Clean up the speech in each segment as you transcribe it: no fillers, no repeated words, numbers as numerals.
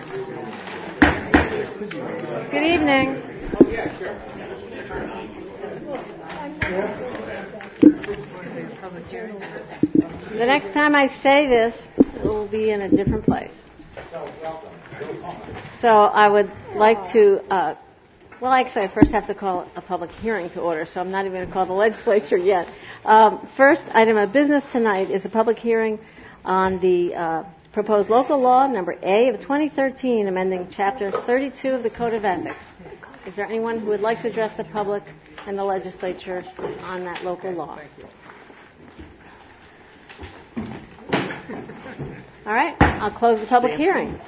Good evening. The next time I say this, it will be in a different place. So I would like to, actually I first have to call a public hearing to order, so I'm not even going to call the legislature yet. First item of business tonight is a public hearing on the proposed local law number A of 2013, amending Chapter 32 of the Code of Ethics. Is there anyone who would like to address the public and the legislature on that local law? All right, I'll close the public hearing.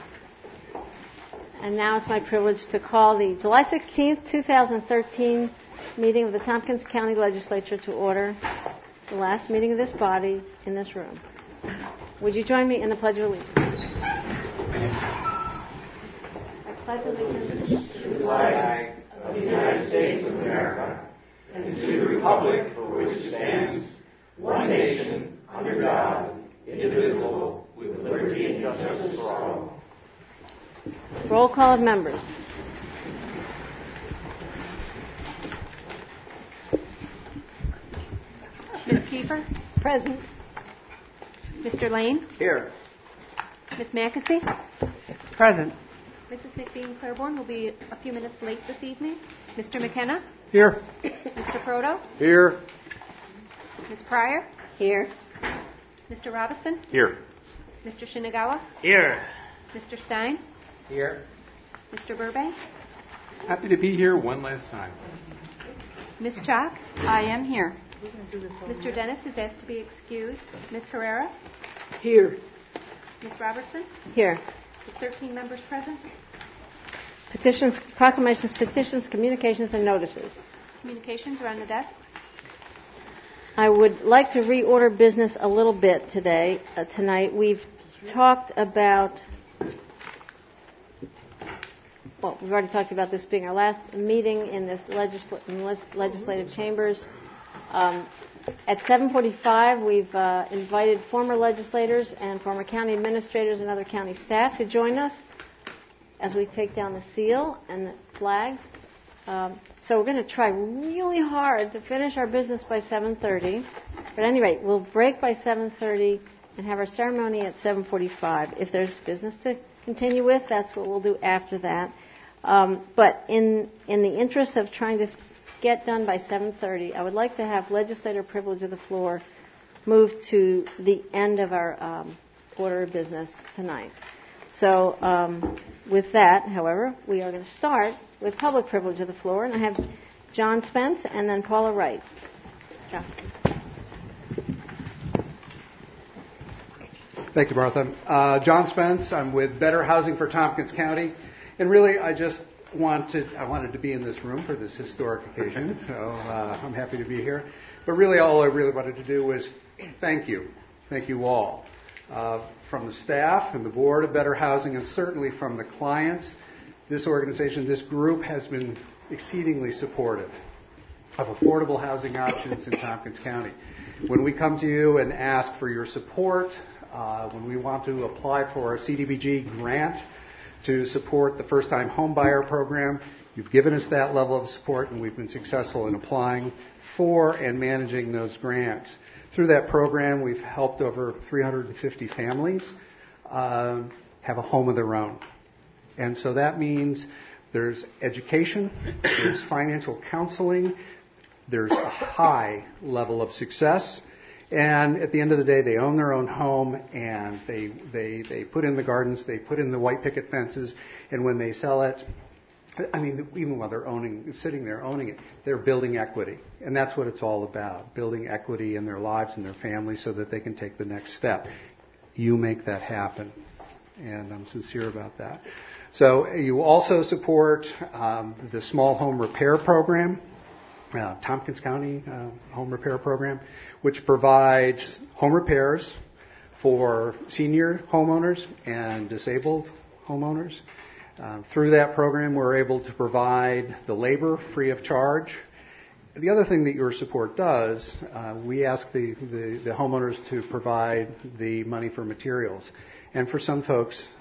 And now it's my privilege to call the July 16th, 2013 meeting of the Tompkins County Legislature to order, the last meeting of this body in this room. Would you join me in the Pledge of Allegiance? I pledge allegiance to the flag of the United States of America and to the republic for which it stands, one nation, under God, indivisible, with liberty and justice for all. Roll call of members. Ms. Kiefer? Present. Mr. Lane? Here. Ms. Mackesy? Present. Mrs. McBean-Claiborne will be a few minutes late this evening. Mr. McKenna? Here. Mr. Proto? Here. Ms. Pryor? Here. Mr. Robison? Here. Mr. Shinagawa? Here. Mr. Stein? Here. Mr. Burbank? Happy to be here one last time. Ms. Chalk? I am here. Mr. Dennis is asked to be excused. Ms. Herrera? Here. Ms. Robertson? Here. The 13 members present. Petitions, proclamations, petitions, communications, and notices. Communications are on the desks. I would like to reorder business a little bit tonight. We've talked about, we've already talked about this being our last meeting in this legislative chambers. At 7:45, we've invited former legislators and former county administrators and other county staff to join us as we take down the seal and the flags. So we're going to try really hard to finish our business by 7:30. But at any rate, we'll break by 7:30 and have our ceremony at 7:45. If there's business to continue with, that's what we'll do after that. But in the interest of trying to get done by 7:30, I would like to have legislator privilege of the floor moved to the end of our order of business tonight. So with that, however, we are going to start with public privilege of the floor, and I have John Spence and then Paula Wright. John. Thank you, Martha. John Spence. I'm with Better Housing for Tompkins County, and really, I wanted to be in this room for this historic occasion, so I'm happy to be here. But really, all I really wanted to do was thank you all, from the staff and the board of Better Housing, and certainly from the clients. This organization, this group, has been exceedingly supportive of affordable housing options in Tompkins County. When we come to you and ask for your support, when we want to apply for a CDBG grant to support the first-time home buyer program, you've given us that level of support, and we've been successful in applying for and managing those grants. Through that program, we've helped over 350 families have a home of their own. And so that means there's education, there's financial counseling, there's a high level of success, and at the end of the day, they own their own home, and they put in the gardens, they put in the white picket fences, and when they sell it, I mean, even while they're sitting there owning it, they're building equity. And that's what it's all about, building equity in their lives and their families so that they can take the next step. You make that happen, and I'm sincere about that. So you also support the small home repair program, Tompkins County Home Repair Program, which provides home repairs for senior homeowners and disabled homeowners. Through that program, we're able to provide the labor free of charge. The other thing that your support does, we ask the homeowners to provide the money for materials. And for some folks,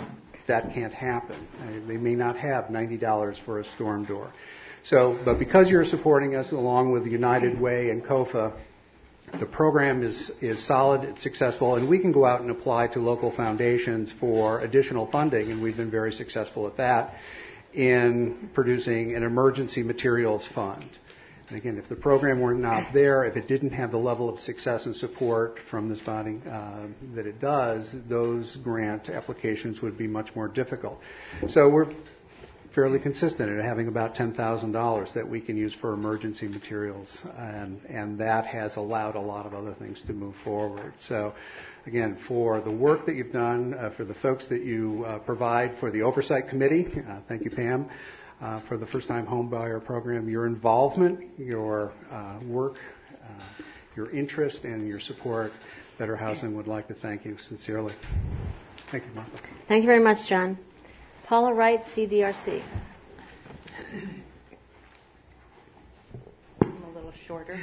that can't happen. They may not have $90 for a storm door. So, but because you're supporting us along with United Way and COFA, the program is solid, it's successful, and we can go out and apply to local foundations for additional funding, and we've been very successful at that in producing an emergency materials fund. And again, if the program were not there, if it didn't have the level of success and support from this body that it does, those grant applications would be much more difficult. So we're fairly consistent at having about $10,000 that we can use for emergency materials, and that has allowed a lot of other things to move forward. So, again, for the work that you've done, for the folks that you provide for the Oversight Committee, thank you, Pam, for the First-Time Home Buyer Program, your involvement, your work, your interest, and your support, Better Housing would like to thank you sincerely. Thank you, Martha. Thank you very much, John. Paula Wright, CDRC. I'm a little shorter.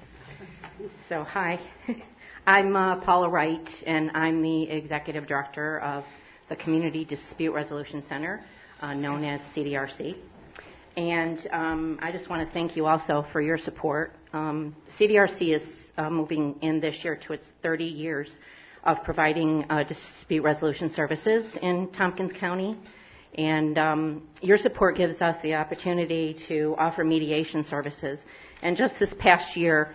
So, hi. I'm Paula Wright, and I'm the Executive Director of the Community Dispute Resolution Center, known as CDRC. And I just want to thank you also for your support. CDRC is moving in this year to its 30 years of providing dispute resolution services in Tompkins County. And your support gives us the opportunity to offer mediation services. And just this past year,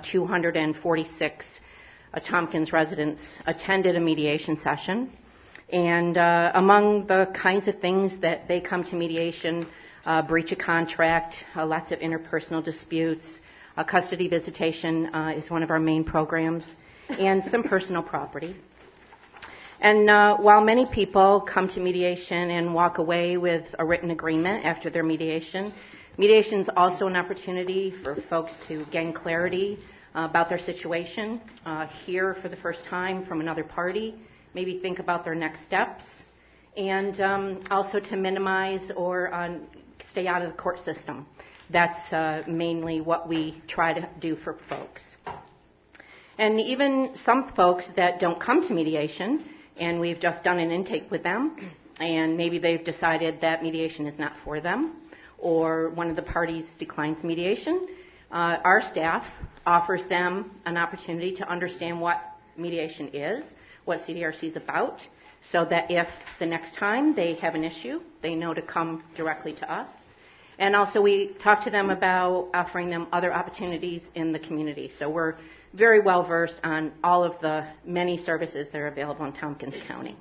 246 Tompkins residents attended a mediation session. And among the kinds of things that they come to mediation, breach of contract, lots of interpersonal disputes, custody visitation is one of our main programs, and some personal property. And while many people come to mediation and walk away with a written agreement after their mediation, mediation is also an opportunity for folks to gain clarity about their situation, hear for the first time from another party, maybe think about their next steps, and also to minimize or stay out of the court system. That's mainly what we try to do for folks. And even some folks that don't come to mediation, and we've just done an intake with them, and maybe they've decided that mediation is not for them, or one of the parties declines mediation, our staff offers them an opportunity to understand what mediation is, what CDRC is about, so that if the next time they have an issue, they know to come directly to us. And also we talk to them about offering them other opportunities in the community. So we're very well versed on all of the many services that are available in Tompkins County.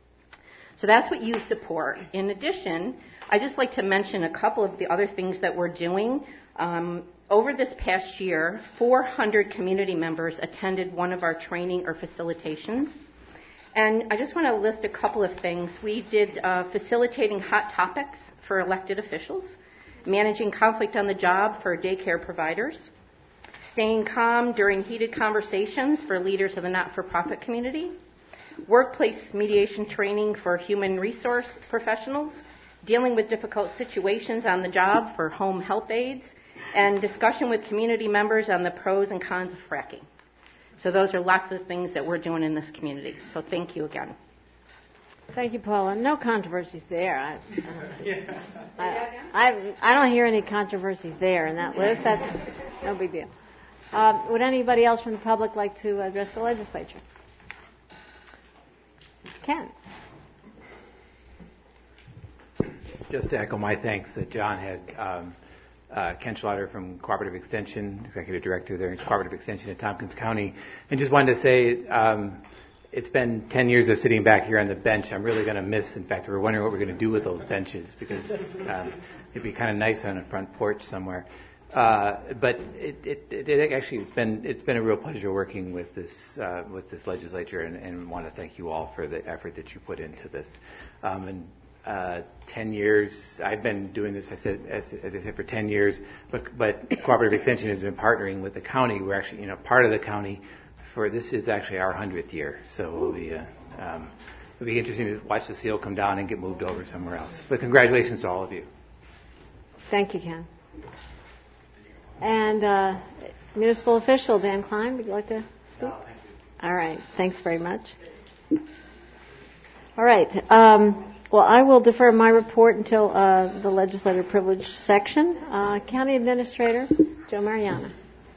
So that's what you support. In addition, I'd just like to mention a couple of the other things that we're doing. Over this past year, 400 community members attended one of our training or facilitations. And I just want to list a couple of things. We did facilitating hot topics for elected officials, managing conflict on the job for daycare providers, staying calm during heated conversations for leaders of the not-for-profit community, workplace mediation training for human resource professionals, dealing with difficult situations on the job for home health aides, and discussion with community members on the pros and cons of fracking. So those are lots of things that we're doing in this community. So thank you again. Thank you, Paula. No controversies there. I don't hear any controversies there in that list. That's no big deal. Would anybody else from the public like to address the legislature? Ken. Just to echo my thanks that John had Ken Schlatter from Cooperative Extension, Executive Director there in Cooperative Extension at Tompkins County. And just wanted to say it's been 10 years of sitting back here on the bench. I'm really going to miss, in fact, we're wondering what we're going to do with those benches because it'd be kind of nice on a front porch somewhere. But it actually it's been a real pleasure working with this legislature, and want to thank you all for the effort that you put into this. 10 years, I've been doing this, as I said, for 10 years, but Cooperative Extension has been partnering with the county. We're actually, part of the county this is actually our 100th year. So it'll be interesting to watch the seal come down and get moved over somewhere else. But congratulations to all of you. Thank you, Ken. And municipal official Dan Klein, would you like to speak? No, thank you. All right. Thanks very much. All right. Well, I will defer my report until the legislative privilege section. County Administrator Joe Mariana.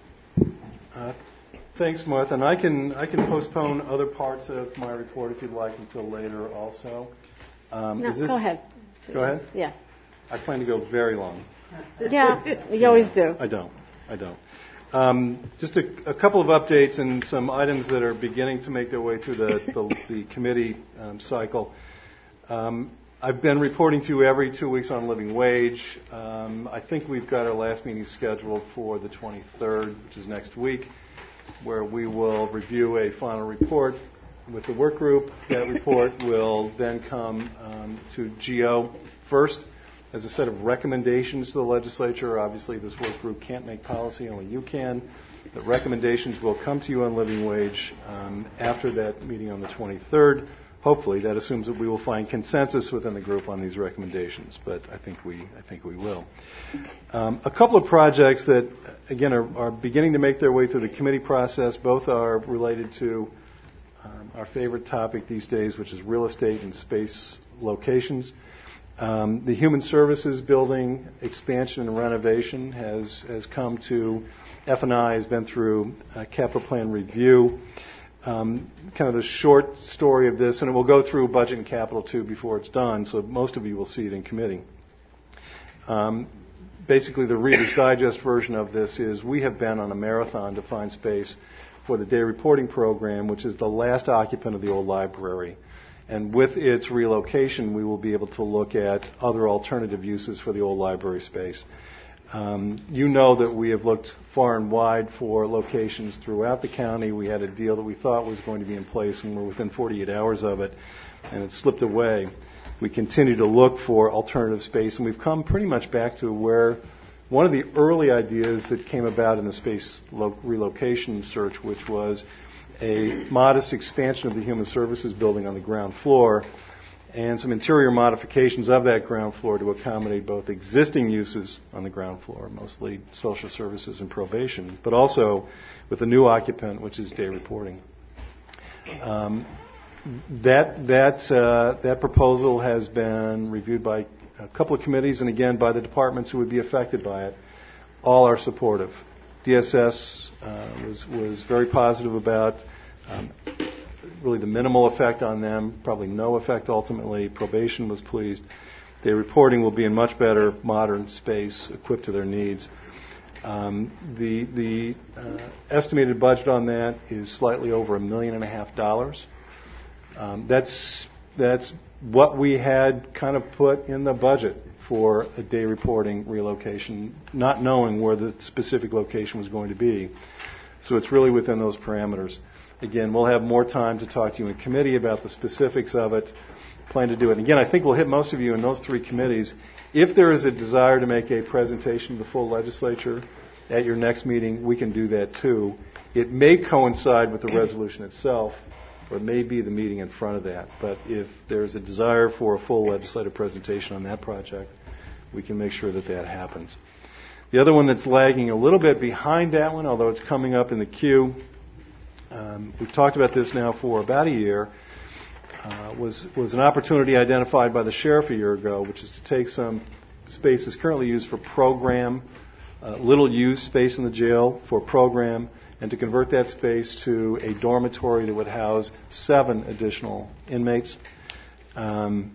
Thanks, Martha. And I can postpone other parts of my report if you'd like until later also. Go ahead. Go ahead? Yeah. I plan to go very long. Yeah, you always do. I don't. Just a couple of updates and some items that are beginning to make their way through the committee cycle. I've been reporting to you every 2 weeks on living wage. I think we've got our last meeting scheduled for the 23rd, which is next week, where we will review a final report with the work group. That report will then come to GO first as a set of recommendations to the legislature. Obviously, this work group can't make policy, only you can. The recommendations will come to you on living wage after that meeting on the 23rd. Hopefully, that assumes that we will find consensus within the group on these recommendations, but I think we will. A couple of projects that, again, are beginning to make their way through the committee process. Both are related to our favorite topic these days, which is real estate and space locations. The Human Services Building expansion and renovation has come to F&I, has been through capital plan review. Kind of the short story of this, and it will go through budget and capital too before it's done, so most of you will see it in committee. Basically, the Reader's Digest version of this is we have been on a marathon to find space for the day reporting program, which is the last occupant of the old library. And with its relocation, we will be able to look at other alternative uses for the old library space. You know that we have looked far and wide for locations throughout the county. We had a deal that we thought was going to be in place, and we're within 48 hours of it, and it slipped away. We continue to look for alternative space, and we've come pretty much back to where one of the early ideas that came about in the space relocation search, which was a modest expansion of the Human Services Building on the ground floor, and some interior modifications of that ground floor to accommodate both existing uses on the ground floor, mostly social services and probation, but also with a new occupant, which is day reporting. That proposal has been reviewed by a couple of committees, and again by the departments who would be affected by it. All are supportive. DSS was very positive about really the minimal effect on them, probably no effect ultimately. Probation was pleased. Their reporting will be in much better modern space equipped to their needs. The estimated budget on that is slightly over $1.5 million. That's what we had kind of put in the budget for a day reporting relocation, not knowing where the specific location was going to be. So it's really within those parameters. Again, we'll have more time to talk to you in committee about the specifics of it. Plan to do it. And again, I think we'll hit most of you in those three committees. If there is a desire to make a presentation to the full legislature at your next meeting, we can do that too. It may coincide with the resolution itself, or it may be the meeting in front of that. But if there's a desire for a full legislative presentation on that project, we can make sure that that happens. The other one that's lagging a little bit behind that one, although it's coming up in the queue, we've talked about this now for about a year, was an opportunity identified by the sheriff a year ago, which is to take some spaces currently used for program, little used space in the jail for program, and to convert that space to a dormitory that would house 7 additional inmates. As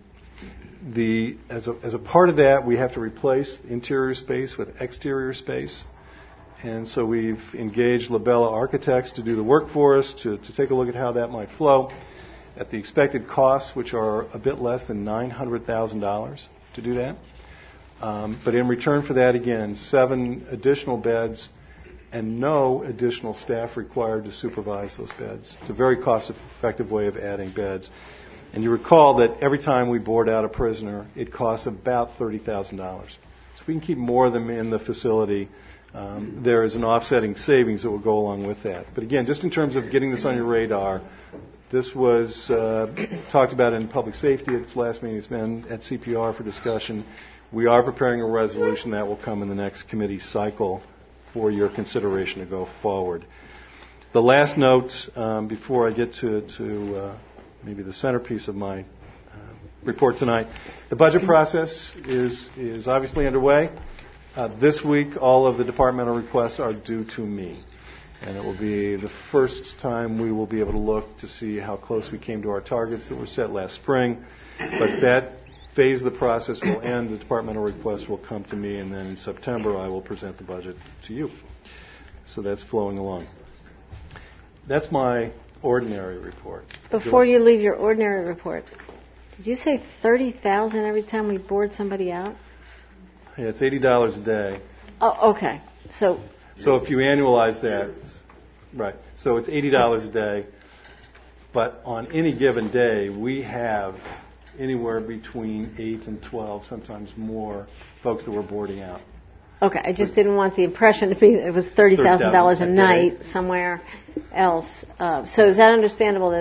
a part of that, we have to replace interior space with exterior space. And so we've engaged Labella Architects to do the work for us, to take a look at how that might flow at the expected costs, which are a bit less than $900,000 to do that. But in return for that, again, 7 additional beds and no additional staff required to supervise those beds. It's a very cost-effective way of adding beds. And you recall that every time we board out a prisoner, it costs about $30,000. So if we can keep more of them in the facility, there is an offsetting savings that will go along with that. But again, just in terms of getting this on your radar, this was talked about in public safety at its last meeting. It's been at CPR for discussion. We are preparing a resolution that will come in the next committee cycle for your consideration to go forward. The last note before I get to maybe the centerpiece of my report tonight. The budget process is obviously underway. This week, all of the departmental requests are due to me. And it will be the first time we will be able to look to see how close we came to our targets that were set last spring. But that phase of the process will end. The departmental requests will come to me, and then in September I will present the budget to you. So that's flowing along. That's my ordinary report. Before you leave your ordinary report, did you say $30,000 every time we board somebody out? Yeah, it's $80 a day. Oh, okay. So if you annualize that, right, so it's $80 a day, but on any given day, we have anywhere between 8 and 12, sometimes more, folks that we're boarding out. Okay, I just didn't want the impression to be it was $30,000 a night somewhere else. So is that understandable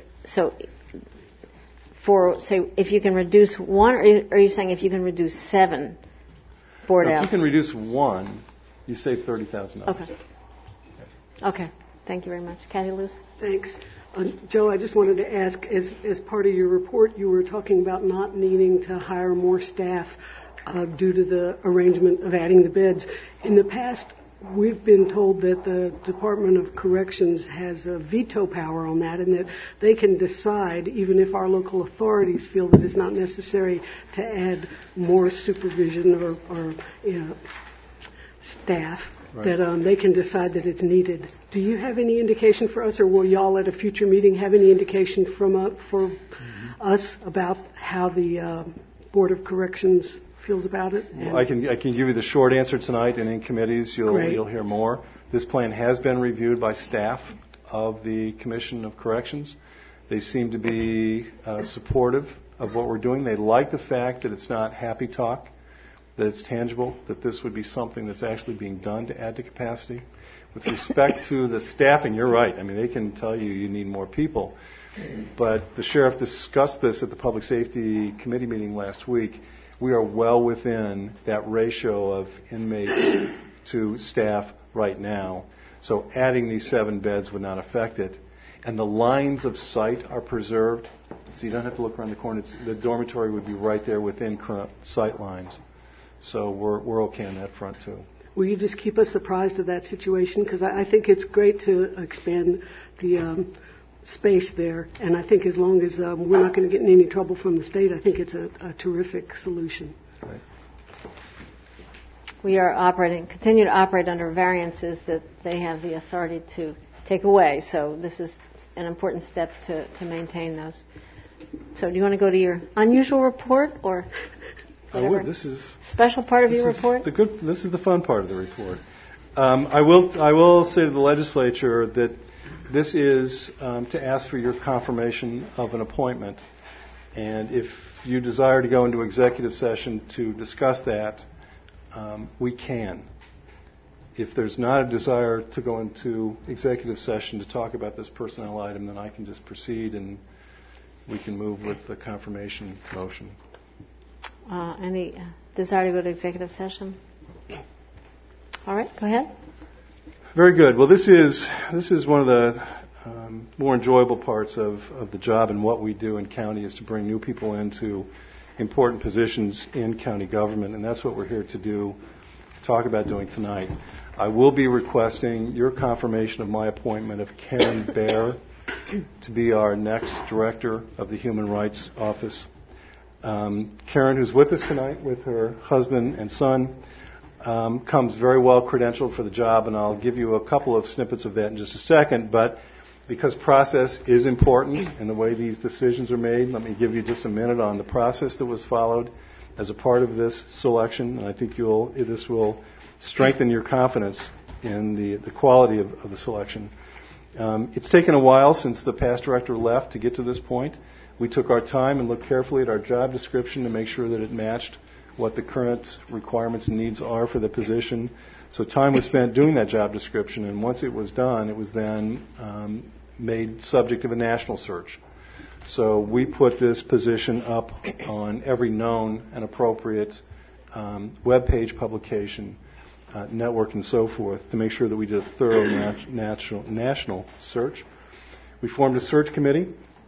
if you can reduce one, or are you saying if you can reduce 7 board outs? If you can reduce 1, you save $30,000. Okay. Okay. Thank you very much. Kathy Lewis? Thanks. Joe, I just wanted to ask, as part of your report, you were talking about not needing to hire more staff due to the arrangement of adding the beds. In the past, we've been told that the Department of Corrections has a veto power on that, and that they can decide, even if our local authorities feel that it's not necessary, to add more supervision or staff, right, that they can decide that it's needed. Do you have any indication for us, or will y'all at a future meeting have any indication for us about how the Board of Corrections feels about it? Well, I can give you the short answer tonight, and in committees you'll hear more. This plan has been reviewed by staff of the Commission of Corrections. They seem to be supportive of what we're doing. They like the fact that it's not happy talk, that it's tangible, that this would be something that's actually being done to add to capacity. With respect to the staffing, you're right. I mean, they can tell you need more people. But the sheriff discussed this at the Public Safety Committee meeting last week. We are well within that ratio of inmates to staff right now. So adding these 7 beds would not affect it. And the lines of sight are preserved, so you don't have to look around the corner. The dormitory would be right there within current sight lines. So we're okay on that front, too. Will you just keep us apprised of that situation? Because I think it's great to expand the space there, and I think as long as we're not going to get in any trouble from the state, I think it's a terrific solution. Right. We are continue to operate under variances that they have the authority to take away, so this is an important step to maintain those. So do you want to go to your unusual report, or whatever? This is special part of your report? This is the fun part of the report. I will say to the legislature that this is to ask for your confirmation of an appointment. And if you desire to go into executive session to discuss that, we can. If there's not a desire to go into executive session to talk about this personnel item, then I can just proceed and we can move with the confirmation motion. Any desire to go to executive session? All right, go ahead. Very good. Well, this is one of the more enjoyable parts of the job, and what we do in county is to bring new people into important positions in county government, and that's what we're here to do, talk about doing tonight. I will be requesting your confirmation of my appointment of Karen Baer to be our next director of the Human Rights Office. Karen, who's with us tonight with her husband and son, comes very well credentialed for the job, and I'll give you a couple of snippets of that in just a second. But because process is important in the way these decisions are made, let me give you just a minute on the process that was followed as a part of this selection, and I think this will strengthen your confidence in the quality of the selection. It's taken a while since the past director left to get to this point. We took our time and looked carefully at our job description to make sure that it matched what the current requirements and needs are for the position. So time was spent doing that job description, and once it was done, it was then made subject of a national search. So we put this position up on every known and appropriate web page publication, network, and so forth to make sure that we did a thorough national search. We formed a search committee.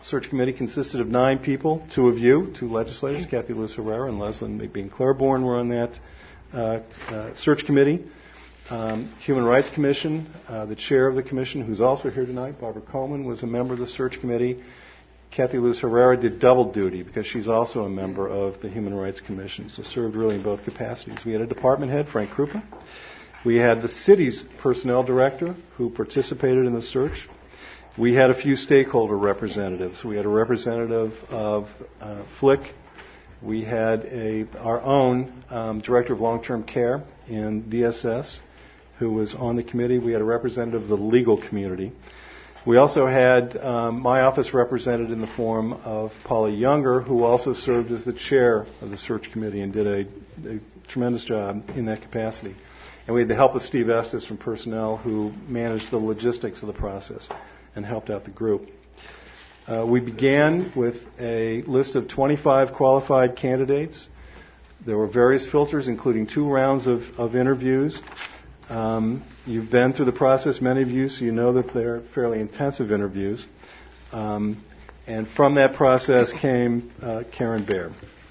search committee consisted of 9 people, 2 of you, 2 legislators, Kathy Lewis Herrera and Leslie McBean Claiborne were on that search committee. Human Rights Commission, the chair of the commission, who's also here tonight, Barbara Coleman, was a member of the search committee. Kathy Lewis Herrera did double duty because she's also a member of the Human Rights Commission, so served really in both capacities. We had a department head, Frank Krupa. We had the city's personnel director who participated in the search. We had a few stakeholder representatives. We had a representative of Flick. We had our own director of long-term care in DSS who was on the committee. We had a representative of the legal community. We also had my office represented in the form of Paula Younger, who also served as the chair of the search committee and did a tremendous job in that capacity. And we had the help of Steve Estes from personnel, who managed the logistics of the process and helped out the group. We began with a list of 25 qualified candidates. There were various filters, including 2 rounds of interviews. You've been through the process, many of you, so you know that they're fairly intensive interviews. And from that process came Karen Baer.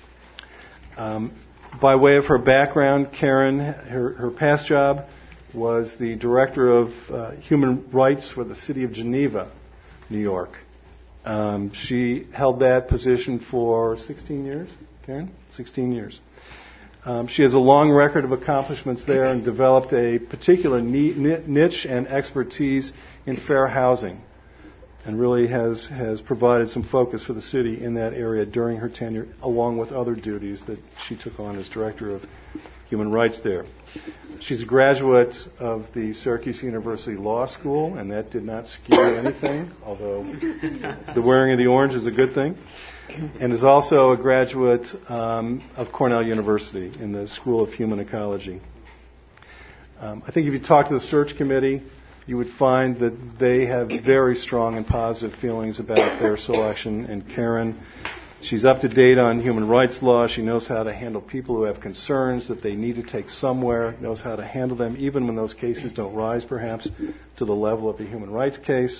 By way of her background, Karen, her past job was the director of human rights for the city of Geneva, New York. She held that position for 16 years, Karen? 16 years. She has a long record of accomplishments there and developed a particular niche and expertise in fair housing, and really has provided some focus for the city in that area during her tenure, along with other duties that she took on as director of human rights there. She's a graduate of the Syracuse University Law School, and that did not scare anything, although the wearing of the orange is a good thing. And is also a graduate of Cornell University in the School of Human Ecology. I think if you talk to the search committee, you would find that they have very strong and positive feelings about their selection. And Karen, she's up to date on human rights law. She knows how to handle people who have concerns that they need to take somewhere, knows how to handle them, even when those cases don't rise, perhaps, to the level of a human rights case.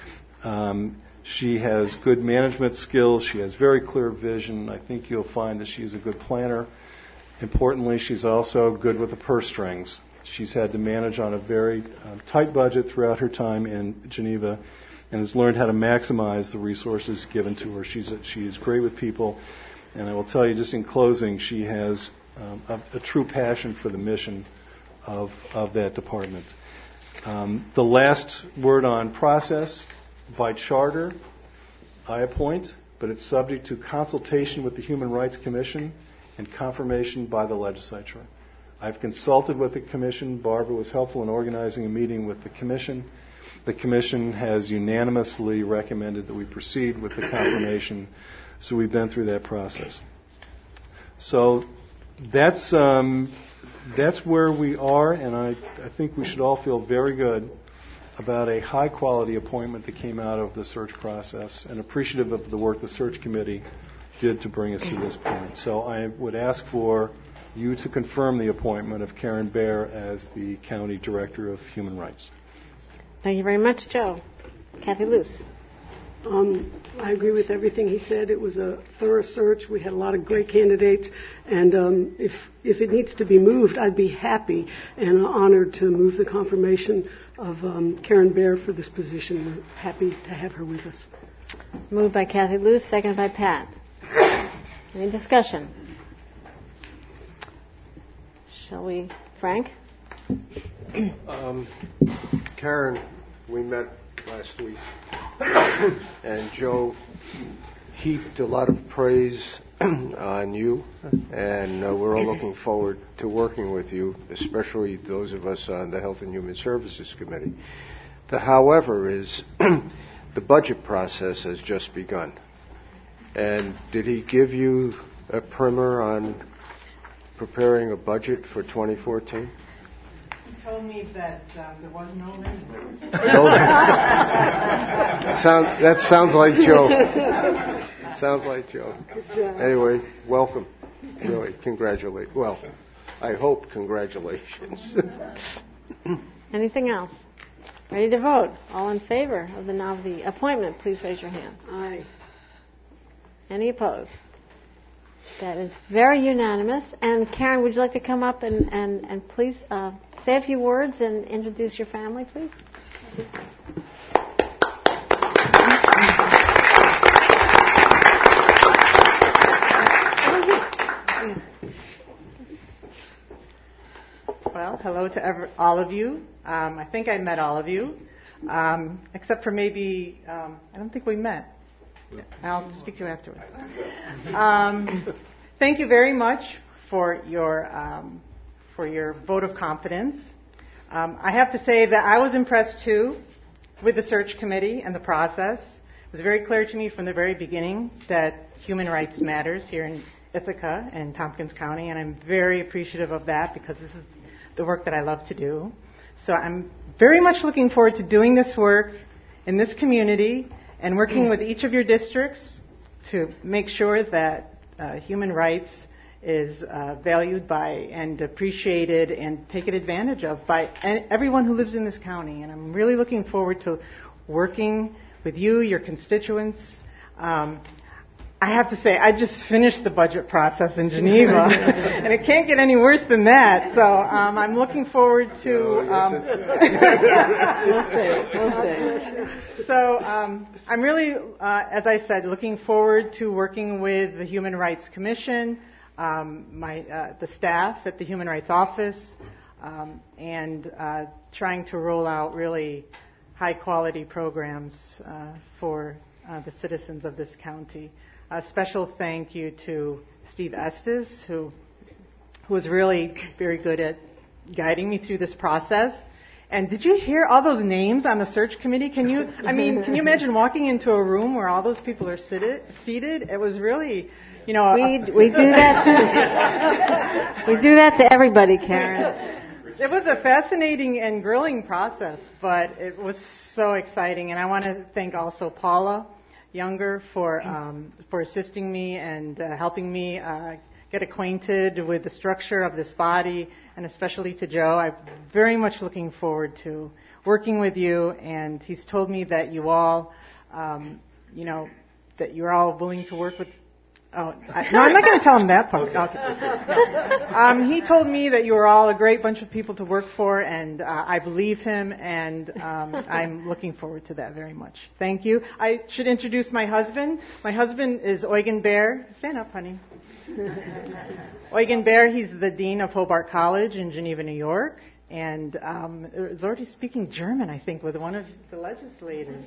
She has good management skills. She has very clear vision. I think you'll find that she's a good planner. Importantly, she's also good with the purse strings. She's had to manage on a very tight budget throughout her time in Geneva and has learned how to maximize the resources given to her. She is great with people. And I will tell you, just in closing, she has a true passion for the mission of that department. The last word on process. By charter, I appoint, but it's subject to consultation with the Human Rights Commission and confirmation by the legislature. I've consulted with the Commission. Barbara was helpful in organizing a meeting with the Commission. The Commission has unanimously recommended that we proceed with the confirmation, so we've been through that process. So that's where we are, and I think we should all feel very good about a high-quality appointment that came out of the search process, and appreciative of the work the search committee did to bring us to this point. So I would ask for you to confirm the appointment of Karen Baer as the County Director of Human Rights. Thank you very much, Joe. Kathy Luce. I agree with everything he said. It was a thorough search. We had a lot of great candidates, and if it needs to be moved, I'd be happy and honored to move the confirmation of Karen Baer for this position. We're happy to have her with us. Moved by Kathy Luce, seconded by Pat. Any discussion? Shall we, Frank? Karen, we met last week, and Joe heaped a lot of praise on you, and we're all looking forward to working with you, especially those of us on the Health and Human Services Committee. The however is the budget process has just begun. And did he give you a primer on preparing a budget for 2014? He told me that there was no limit. That sounds like Joe. Sounds like Joe. Anyway, welcome. Really, congratulations. Well, I hope congratulations. Anything else? Ready to vote? All in favor of the appointment, please raise your hand. Aye. Any opposed? That is very unanimous. And Karen, would you like to come up and please say a few words and introduce your family, please? Well, hello to all of you. I think I met all of you, except for maybe, I don't think we met. I'll speak to you afterwards. Thank you very much for your vote of confidence. I have to say that I was impressed too with the search committee and the process. It was very clear to me from the very beginning that human rights matters here in Ithaca and Tompkins County, and I'm very appreciative of that because this is the work that I love to do. So I'm very much looking forward to doing this work in this community and working with each of your districts to make sure that human rights is valued by and appreciated and taken advantage of by everyone who lives in this county. And I'm really looking forward to working with you, your constituents. I have to say, I just finished the budget process in Geneva, and it can't get any worse than that. So I'm looking forward to. We'll see. So I'm really, as I said, looking forward to working with the Human Rights Commission, the staff at the Human Rights Office, and trying to roll out really high-quality programs for the citizens of this county. A special thank you to Steve Estes, who was really very good at guiding me through this process. And did you hear all those names on the search committee? Can you imagine walking into a room where all those people are seated? It was really, we do that. We do that to everybody, Karen. It was a fascinating and grilling process, but it was so exciting. And I want to thank also Paula Younger for assisting me and helping me get acquainted with the structure of this body, and especially to Joe. I'm very much looking forward to working with you, and he's told me that you all, that you're all willing to work with. No, I'm not going to tell him that part. He told me that you were all a great bunch of people to work for, and I believe him, and I'm looking forward to that very much. Thank you. I should introduce my husband. My husband is Eugen Baer. Stand up, honey. Eugen Baer, he's the dean of Hobart College in Geneva, New York, and is already speaking German, I think, with one of the legislators.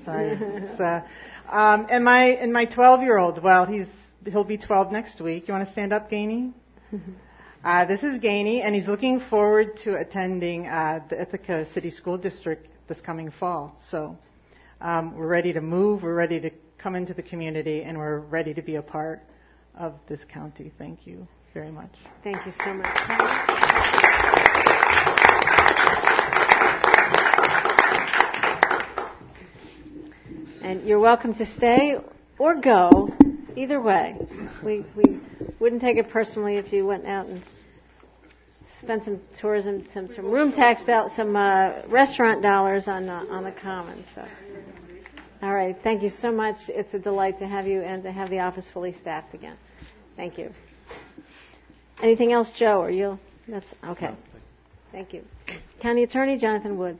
And my 12-year-old, well, he'll be 12 next week. You want to stand up, Gainey? This is Gainey, and he's looking forward to attending the Ithaca City School District this coming fall. So we're ready to move, we're ready to come into the community, and we're ready to be a part of this county. Thank you very much. Thank you so much. And you're welcome to stay or go. Either way, we wouldn't take it personally if you went out and spent some tourism, some room tax, some restaurant dollars on the common. So, all right, thank you so much. It's a delight to have you and to have the office fully staffed again. Thank you. Anything else, Joe? Or you? That's okay. Thank you. County Attorney Jonathan Wood.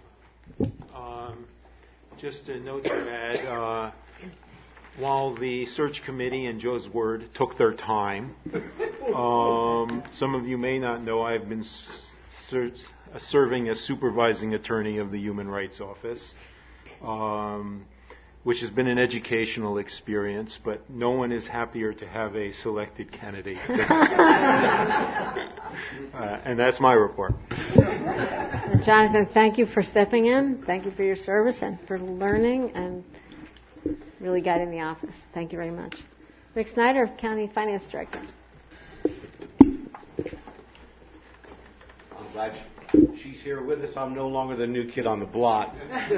Just a note to add. While the search committee and Joe's word took their time, some of you may not know I've been serving as supervising attorney of the Human Rights Office, which has been an educational experience, but no one is happier to have a selected candidate. And that's my report. Jonathan, thank you for stepping in. Thank you for your service and for learning and really guiding the office. Thank you very much. Rick Snyder, County Finance Director. I'm glad she's here with us. I'm no longer the new kid on the block.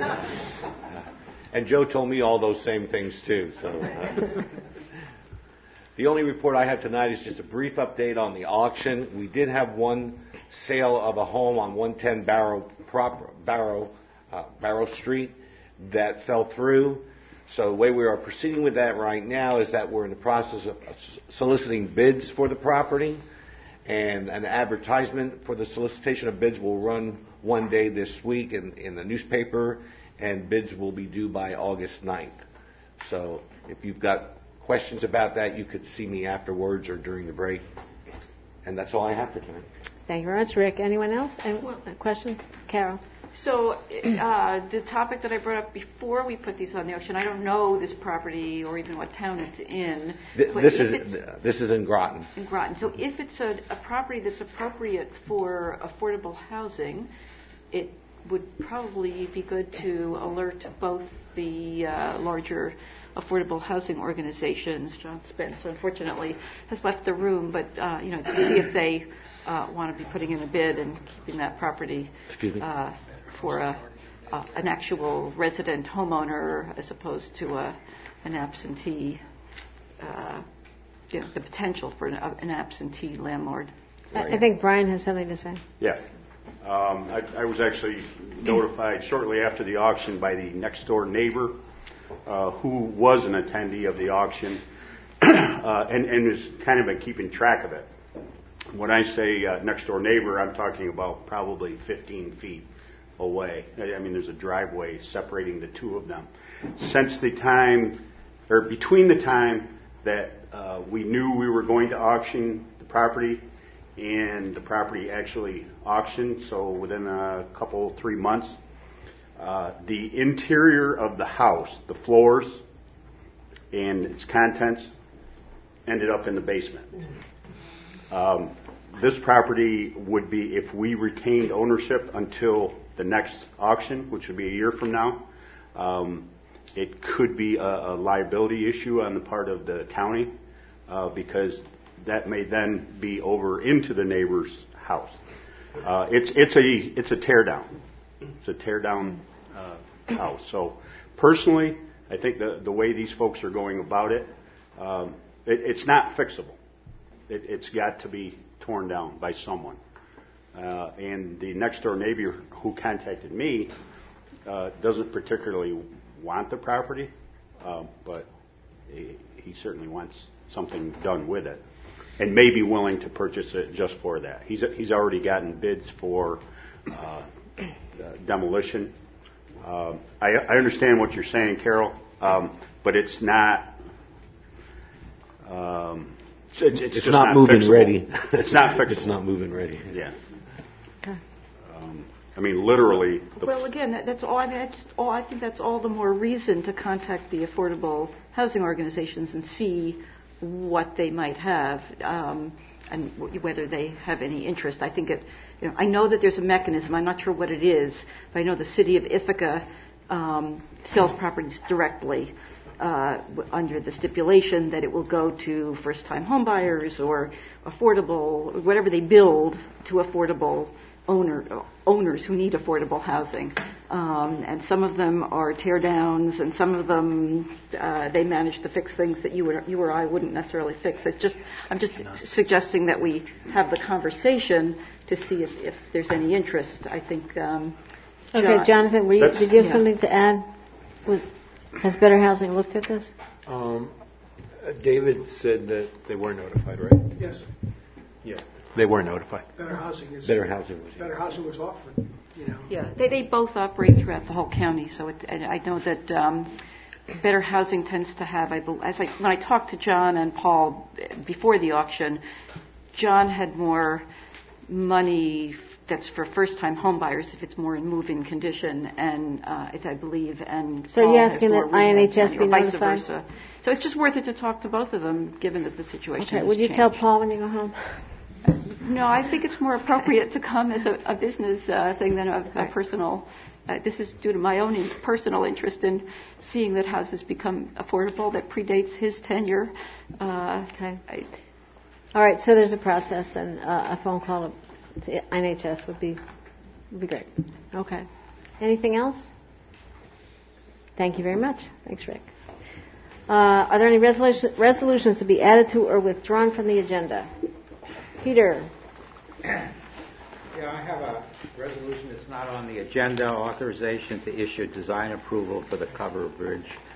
And Joe told me all those same things too. So the only report I have tonight is just a brief update on the auction. We did have one sale of a home on 110 Barrow Street that fell through. So the way we are proceeding with that right now is that we're in the process of soliciting bids for the property, and an advertisement for the solicitation of bids will run one day this week in the newspaper, and bids will be due by August 9th. So if you've got questions about that, you could see me afterwards or during the break. And that's all I have for tonight. Thank you very much, Rick. Anyone else? Any questions? Carol? So the topic that I brought up before we put these on the auction, I don't know this property or even what town it's in. This is in Groton. In Groton. So if it's a property that's appropriate for affordable housing, it would probably be good to alert both the larger affordable housing organizations. John Spence, unfortunately, has left the room, but to see if they want to be putting in a bid and keeping that property for an actual resident homeowner as opposed to an absentee, the potential for an absentee landlord. I think Brian has something to say. Yeah. I was actually notified shortly after the auction by the next door neighbor who was an attendee of the auction and has kind of been keeping track of it. When I say next door neighbor, I'm talking about probably 15 feet away. I mean, there's a driveway separating the two of them. Since the time, or between the time that we knew we were going to auction the property and the property actually auctioned, so within a couple, 3 months, the interior of the house, the floors and its contents, ended up in the basement. This property would be, if we retained ownership until the next auction, which would be a year from now, it could be a liability issue on the part of the county because that may then be over into the neighbor's house. It's a tear down. It's a tear down house. So personally, I think the way these folks are going about it, it's not fixable. It's got to be torn down by someone. And the next door neighbor who contacted me doesn't particularly want the property, but he certainly wants something done with it, and may be willing to purchase it just for that. He's already gotten bids for demolition. I understand what you're saying, Carol, but it's not. It's not moving fixable. ready. It's not fixable. It's not moving ready. Yeah. I mean, literally. Well, again, that's all. I think that's all the more reason to contact the affordable housing organizations and see what they might have and whether they have any interest. I think I know that there's a mechanism. I'm not sure what it is, but I know the city of Ithaca sells properties directly under the stipulation that it will go to first-time homebuyers or affordable, whatever they build to affordable owners who need affordable housing. And some of them are tear downs, and some of them they manage to fix things that you or I wouldn't necessarily fix. I'm just suggesting that we have the conversation to see if there's any interest. I think. Okay, Jonathan, did you have something to add? Has Better Housing looked at this? David said that they were notified, right? Yes. Yeah. They were notified. Better Housing was offered. Yeah, they both operate throughout the whole county. So I know that Better Housing tends to have. When I talked to John and Paul before the auction, John had more money that's for first-time home buyers if it's more in move-in condition, and I believe, and so Paul you're asking that INHS be vice notified? versa. So it's just worth it to talk to both of them, given that the situation Okay, has would you changed. tell Paul when you go home? No, I think it's more appropriate to come as a business thing than a personal. This is due to my own personal interest in seeing that houses become affordable that predates his tenure. Okay. All right, so there's a process, and a phone call to INHS would be great. Okay. Anything else? Thank you very much. Thanks, Rick. Are there any resolutions to be added to or withdrawn from the agenda? Peter. Yeah, I have a resolution that's not on the agenda, authorization to issue design approval for the Cover Bridge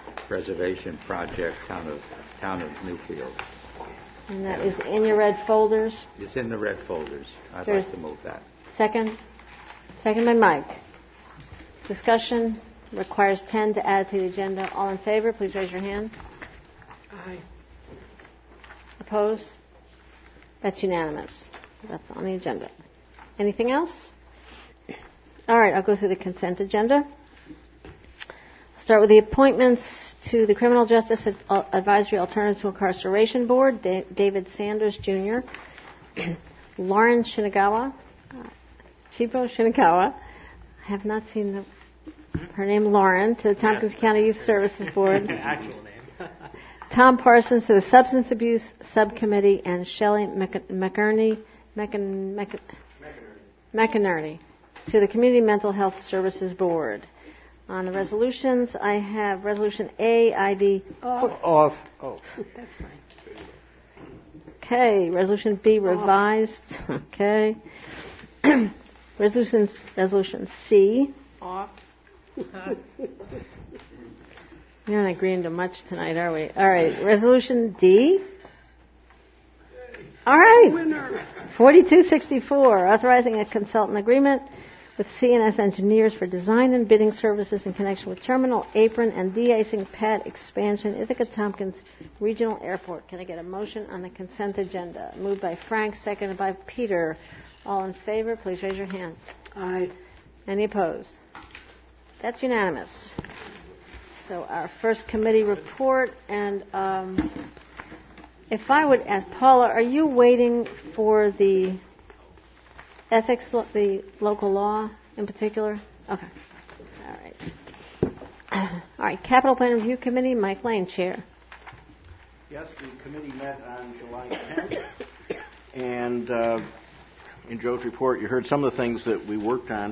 Preservation Project, Town of Newfield. And that is in your red folders. It's in the red folders. I'd like to move that. Second? Second by Mike. Discussion requires 10 to add to the agenda. All in favor, please raise your hand. Aye. Opposed? That's unanimous. That's on the agenda. Anything else? All right, I'll go through the consent agenda. Start with the appointments to the Criminal Justice Advisory Alternatives to Incarceration Board. David Sanders, Jr., Lauren Shinagawa, Chipo Shinagawa. I have not seen her name, Lauren, to the Tompkins County Youth Services Board. Actual name. Tom Parsons to the Substance Abuse Subcommittee, and Shelley McInerney to the Community Mental Health Services Board. On the resolutions, I have Resolution A, ID... Off. Oh. That's fine. Okay. Resolution B, revised. Okay. Resolution C. Off. We're not agreeing to much tonight, are we? All right. Resolution D. All right. Winner. 4264, authorizing a consultant agreement with CNS Engineers for design and bidding services in connection with terminal, apron, and de-icing pad expansion, Ithaca-Tompkins Regional Airport. Can I get a motion on the consent agenda? Moved by Frank, seconded by Peter. All in favor, please raise your hands. Aye. Any opposed? That's unanimous. So our first committee report, and if I would ask, Paula, are you waiting for the ethics, the local law in particular? Okay. All right. All right. Capital Plan Review Committee, Mike Lane, Chair. Yes, the committee met on July 10th, and in Joe's report, you heard some of the things that we worked on.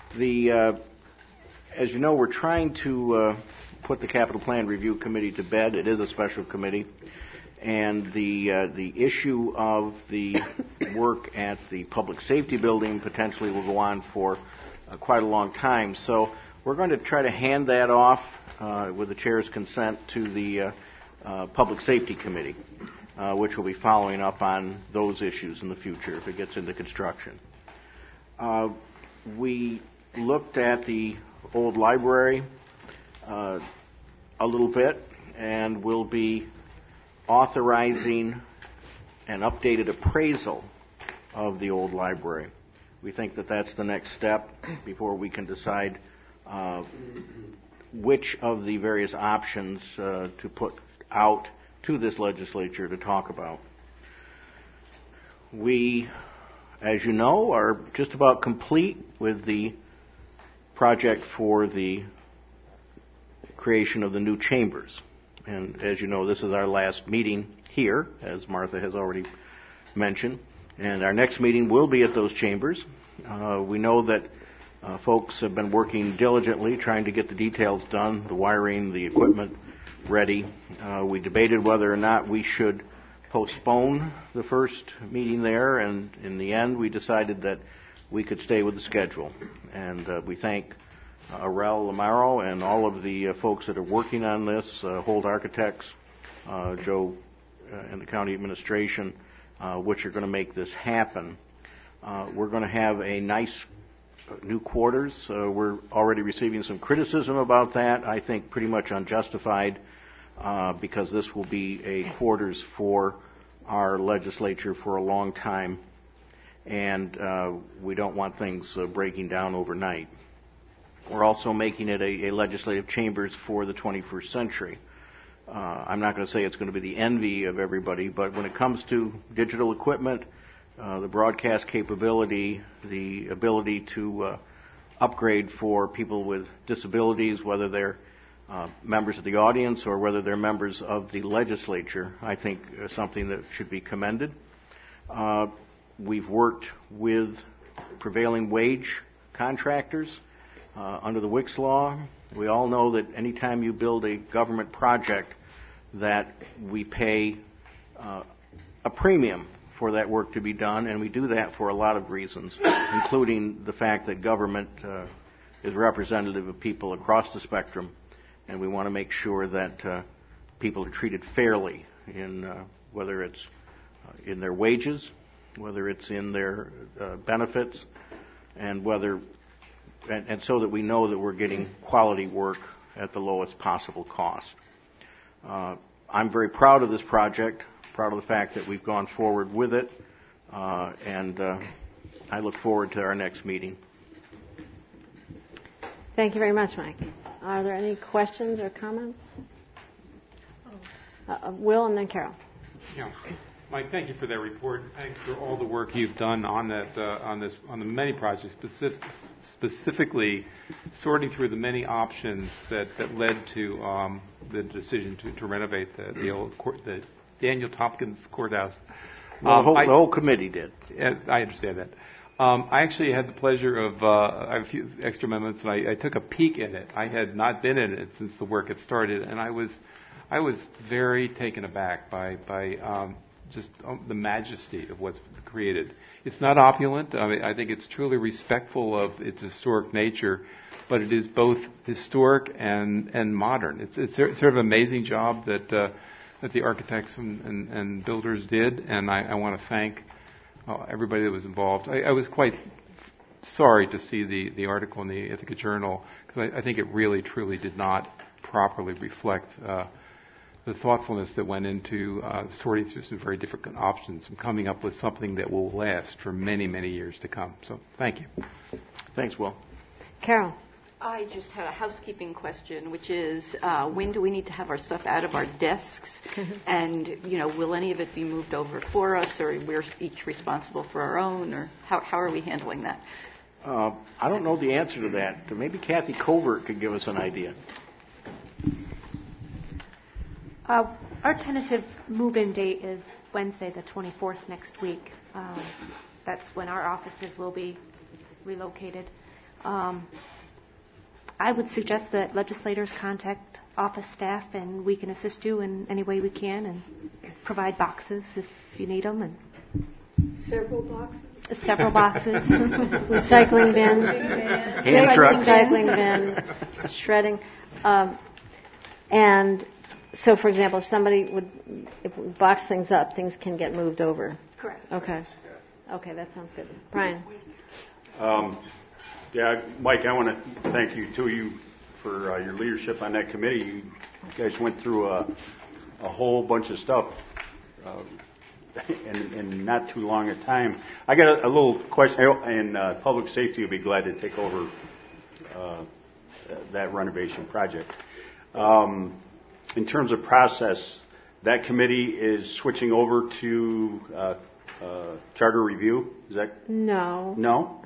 As you know, we're trying to put the Capital Plan Review Committee to bed. It is a special committee. And the issue of the work at the public safety building potentially will go on for quite a long time. So we're going to try to hand that off with the chair's consent to the Public Safety Committee, which will be following up on those issues in the future if it gets into construction. We looked at the old library a little bit, and we'll be authorizing an updated appraisal of the old library. We think that that's the next step before we can decide which of the various options to put out to this legislature to talk about. We, as you know, are just about complete with the project for the creation of the new chambers. And as you know, this is our last meeting here, as Martha has already mentioned. And our next meeting will be at those chambers. We know that folks have been working diligently trying to get the details done, the wiring, the equipment ready. We debated whether or not we should postpone the first meeting there, and in the end we decided that we could stay with the schedule. And we thank Arel Lamaro and all of the folks that are working on this, Holt Architects, Joe and the county administration, which are going to make this happen. We're going to have a nice new quarters. We're already receiving some criticism about that, I think pretty much unjustified, because this will be a quarters for our legislature for a long time, and we don't want things breaking down overnight. We're also making it a legislative chambers for the 21st century. I'm not going to say it's going to be the envy of everybody, but when it comes to digital equipment, the broadcast capability, the ability to upgrade for people with disabilities, whether they're members of the audience or whether they're members of the legislature, I think is something that should be commended. We've worked with prevailing wage contractors under the Wicks law. We all know that anytime you build a government project that we pay a premium for that work to be done, and we do that for a lot of reasons, including the fact that government is representative of people across the spectrum, and we want to make sure that people are treated fairly in whether it's in their wages, whether it's in their benefits, and so that we know that we're getting quality work at the lowest possible cost. I'm very proud of this project, proud of the fact that we've gone forward with it, and I look forward to our next meeting. Thank you very much, Mike. Are there any questions or comments? Will and then Carol. Yeah. Mike, thank you for that report. Thanks for all the work you've done on that, on the many projects, specifically sorting through the many options that led to the decision to renovate the Daniel Tompkins Courthouse. Well, the whole committee did. I understand that. I actually had the pleasure of I have a few extra moments, and I took a peek in it. I had not been in it since the work had started, and I was very taken aback by just the majesty of what's created. It's not opulent. I mean, I think it's truly respectful of its historic nature, but it is both historic and modern. It's sort of an amazing job that the architects and builders did, and I want to thank everybody that was involved. I was quite sorry to see the article in the Ithaca Journal, because I think it really, truly did not properly reflect the thoughtfulness that went into sorting through some very different options and coming up with something that will last for many, many years to come. So thank you. Thanks, Will. Carol. I just had a housekeeping question, which is when do we need to have our stuff out of our desks? And, will any of it be moved over for us, or we're each responsible for our own, or how are we handling that? I don't know the answer to that. Maybe Kathy Covert could give us an idea. Our tentative move-in date is Wednesday, the 24th next week. That's when our offices will be relocated. I would suggest that legislators contact office staff, and we can assist you in any way we can and provide boxes if you need them. And several boxes. Several boxes. Recycling bin. Hand trucks. Recycling bin. Shredding. And so, for example, if we box things up, things can get moved over. Correct. Okay. Okay, that sounds good. Brian. Yeah, Mike, I want to thank you for your leadership on that committee. You guys went through a whole bunch of stuff in not too long a time. I got a little question, and public safety would be glad to take over that renovation project. In terms of process, that committee is switching over to charter review. Is that no? No.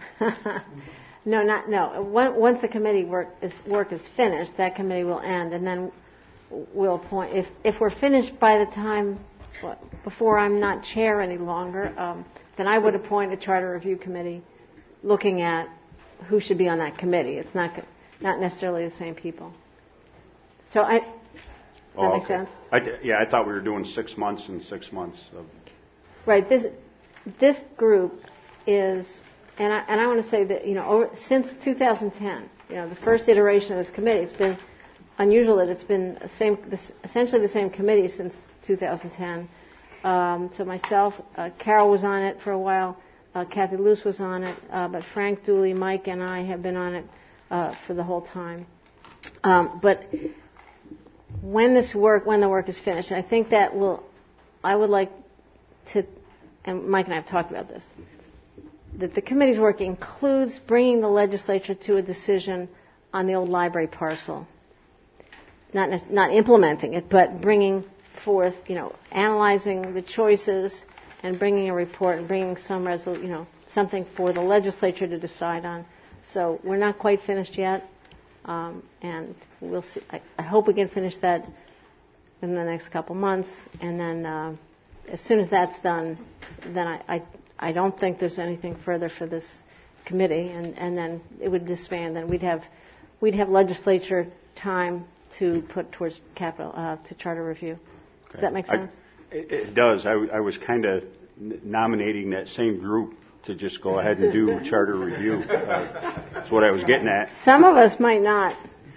No. Once the committee work is finished, that committee will end, and then we'll appoint. If we're finished by the time before I'm not chair any longer, then I would appoint a charter review committee, looking at who should be on that committee. It's not necessarily the same people. So does that make sense? I thought we were doing 6 months and 6 months. Right. This group is. And I want to say that, since 2010, the first iteration of this committee, it's been unusual that it's been essentially the same committee since 2010. So myself, Carol was on it for a while, Kathy Luce was on it, but Frank Dooley, Mike, and I have been on it for the whole time. But when the work is finished, and I think I would like to, and Mike and I have talked about this, that the committee's work includes bringing the legislature to a decision on the old library parcel. Not implementing it, but bringing forth, analyzing the choices and bringing a report and bringing some something for the legislature to decide on. So we're not quite finished yet, and we'll see. I hope we can finish that in the next couple months, and then as soon as that's done, then I don't think there's anything further for this committee, and then it would disband. Then we'd have legislature time to put towards to charter review. Okay. Does that make sense? It does. I was kind of nominating that same group to just go ahead and do charter review. That's what I was getting at. Some of us might not.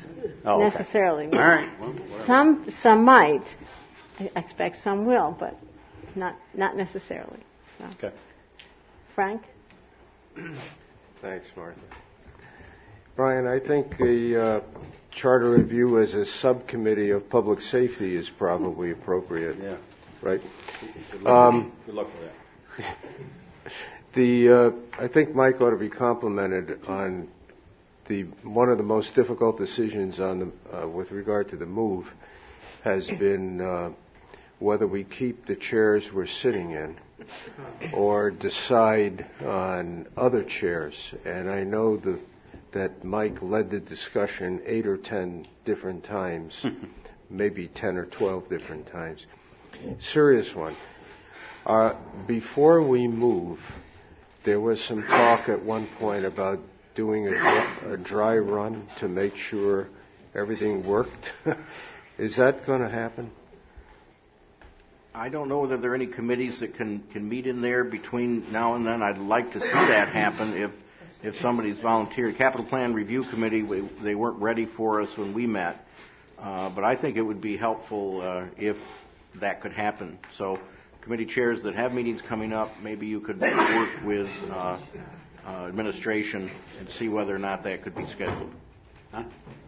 Oh, okay. necessarily. All right. Well, whatever. Some might. I expect some will, but not necessarily. So. Okay. Frank? Thanks, Martha. Brian, I think the charter review as a subcommittee of public safety is probably appropriate. Yeah. Right? Good luck with that. I think Mike ought to be complimented on one of the most difficult decisions with regard to the move has been whether we keep the chairs we're sitting in or decide on other chairs. And I know that Mike led the discussion 8 or 10 different times, maybe 10 or 12 different times. Serious one. Before we move, there was some talk at one point about doing a dry run to make sure everything worked. Is that going to happen? I don't know whether there are any committees that can meet in there between now and then. I'd like to see that happen if somebody's volunteered. Capital Plan Review Committee, they weren't ready for us when we met. But I think it would be helpful if that could happen. So committee chairs that have meetings coming up, maybe you could work with administration and see whether or not that could be scheduled. Huh?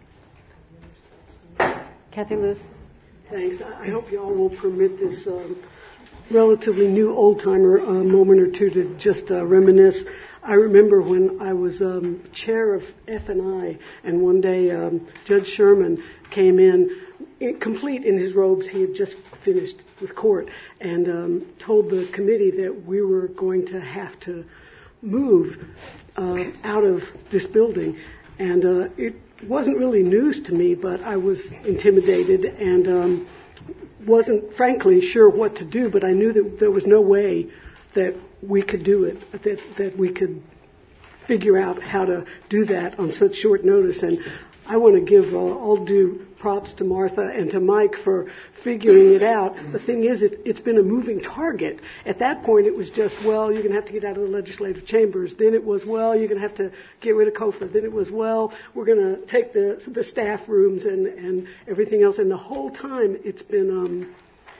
Kathy Lewis? Thanks. I hope you all will permit this relatively new old-timer moment or two to just reminisce. I remember when I was chair of F&I, and one day Judge Sherman came in, complete in his robes. He had just finished with court, and told the committee that we were going to have to move out of this building. And it wasn't really news to me, but I was intimidated and wasn't, frankly, sure what to do. But I knew that there was no way that we could do it, that we could figure out how to do that on such short notice. And I want to give all due props to Martha and to Mike for figuring it out. The thing is, it's been a moving target. At that point, it was just, well, you're going to have to get out of the legislative chambers. Then it was, well, you're going to have to get rid of COFA. Then it was, well, we're going to take the staff rooms and everything else. And the whole time, it's been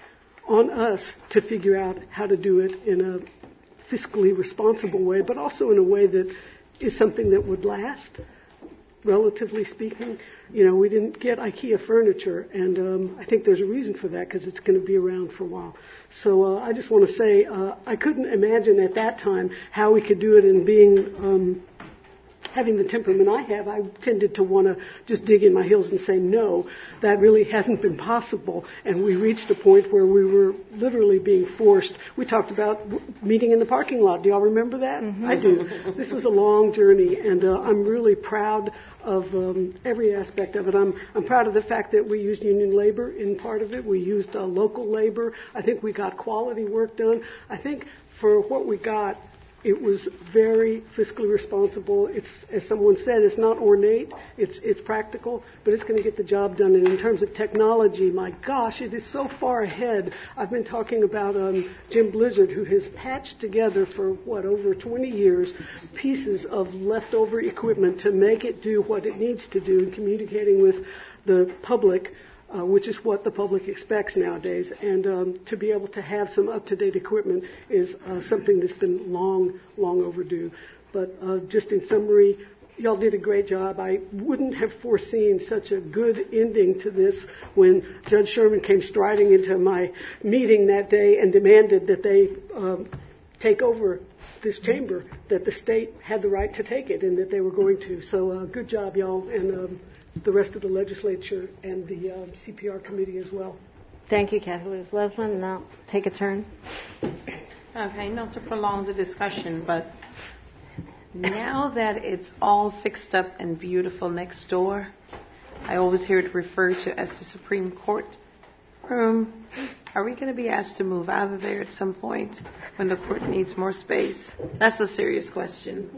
on us to figure out how to do it in a fiscally responsible way, but also in a way that is something that would last. Relatively speaking, we didn't get IKEA furniture, and I think there's a reason for that because it's going to be around for a while. So I just want to say I couldn't imagine at that time how we could do it, and being having the temperament I have, I tended to want to just dig in my heels and say, no, that really hasn't been possible. And we reached a point where we were literally being forced. We talked about meeting in the parking lot. Do y'all remember that? Mm-hmm. I do. This was a long journey, and I'm really proud of every aspect of it. I'm proud of the fact that we used union labor in part of it. We used local labor. I think we got quality work done. I think for what we got, it was very fiscally responsible. It's, as someone said, it's not ornate. It's practical, but it's going to get the job done. And in terms of technology, my gosh, it is so far ahead. I've been talking about Jim Blizzard, who has patched together for, over 20 years, pieces of leftover equipment to make it do what it needs to do in communicating with the public, which is what the public expects nowadays. And to be able to have some up-to-date equipment is something that's been long, long overdue. But just in summary, y'all did a great job. I wouldn't have foreseen such a good ending to this when Judge Sherman came striding into my meeting that day and demanded that they take over this chamber, that the state had the right to take it and that they were going to. So good job, y'all, and the rest of the legislature and the CPR committee as well. Thank you, Kathy Lewis. Leslie, now take a turn. Okay, not to prolong the discussion, but now that it's all fixed up and beautiful next door, I always hear it referred to as the Supreme Court room. Are we going to be asked to move out of there at some point when the court needs more space? That's a serious question.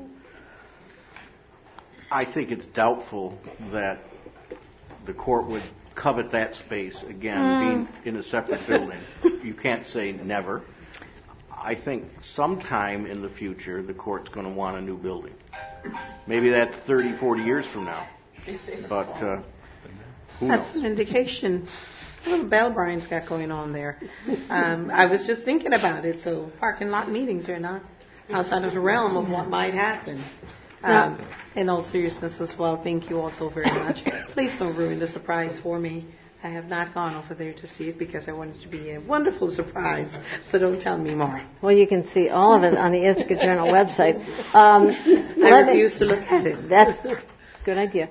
I think it's doubtful that the court would covet that space again, being in a separate building. You can't say never. I think sometime in the future the court's going to want a new building. Maybe that's 30, 40 years from now. But That's an indication. A little bell Brian's got going on there. I was just thinking about it. So parking lot meetings are not outside of the realm of what might happen. In all seriousness as well, thank you all so very much. Please don't ruin the surprise for me. I have not gone over there to see it because I want it to be a wonderful surprise. So don't tell me more. Well, you can see all of it on the Ithaca Journal website. I refuse to look at it. That's a good idea.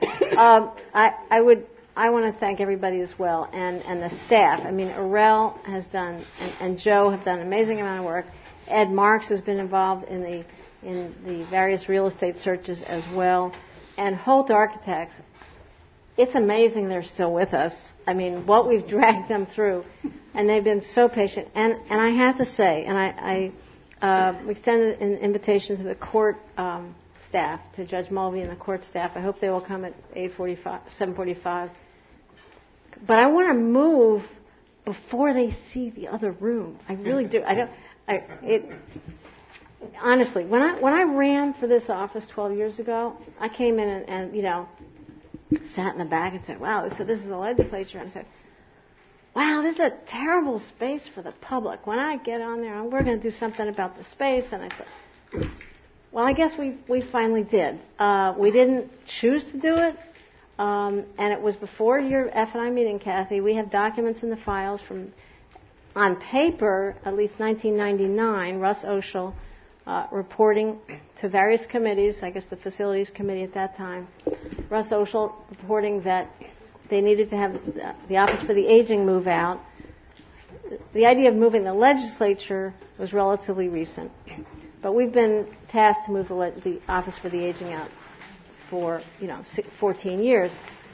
I want to thank everybody as well, and the staff. I mean, Arel has done, and Joe have done an amazing amount of work. Ed Marks has been involved in the various real estate searches as well. And Holt Architects, it's amazing they're still with us. I mean, what we've dragged them through, and they've been so patient. And I have to say, and I extended an invitation to the court staff, to Judge Mulvey and the court staff. I hope they will come at 7:45. But I want to move before they see the other room. I really do. Honestly, when I ran for this office 12 years ago, I came in and sat in the back and said, wow, so this is the legislature. And I said, wow, this is a terrible space for the public. When I get on there, we're going to do something about the space. And I thought, well, I guess we finally did. We didn't choose to do it. And it was before your F&I meeting, Kathy. We have documents in the files from, on paper, at least 1999, Russ Oschel reporting to various committees, I guess the facilities committee at that time, Russ Oschel reporting that they needed to have the Office for the Aging move out. The idea of moving the legislature was relatively recent, but we've been tasked to move the Office for the Aging out for 14 years.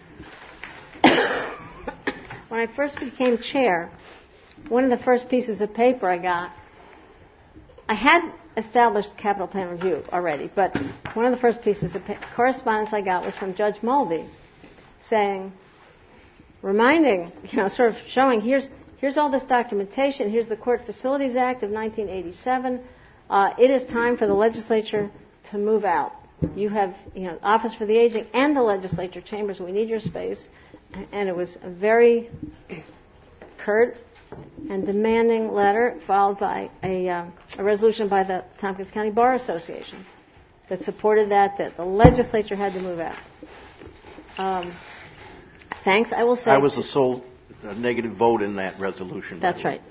When I first became chair, one of the first pieces of paper I got, I had established capital plan review already, but one of the first pieces of correspondence I got was from Judge Mulvey saying, reminding, sort of showing, here's all this documentation, here's the Court Facilities Act of 1987, it is time for the legislature to move out. You have, Office for the Aging and the legislature chambers, we need your space. And it was a very curt and demanding letter followed by a resolution by the Tompkins County Bar Association that supported that the legislature had to move out. Thanks, I will say. I was the sole negative vote in that resolution. That's right.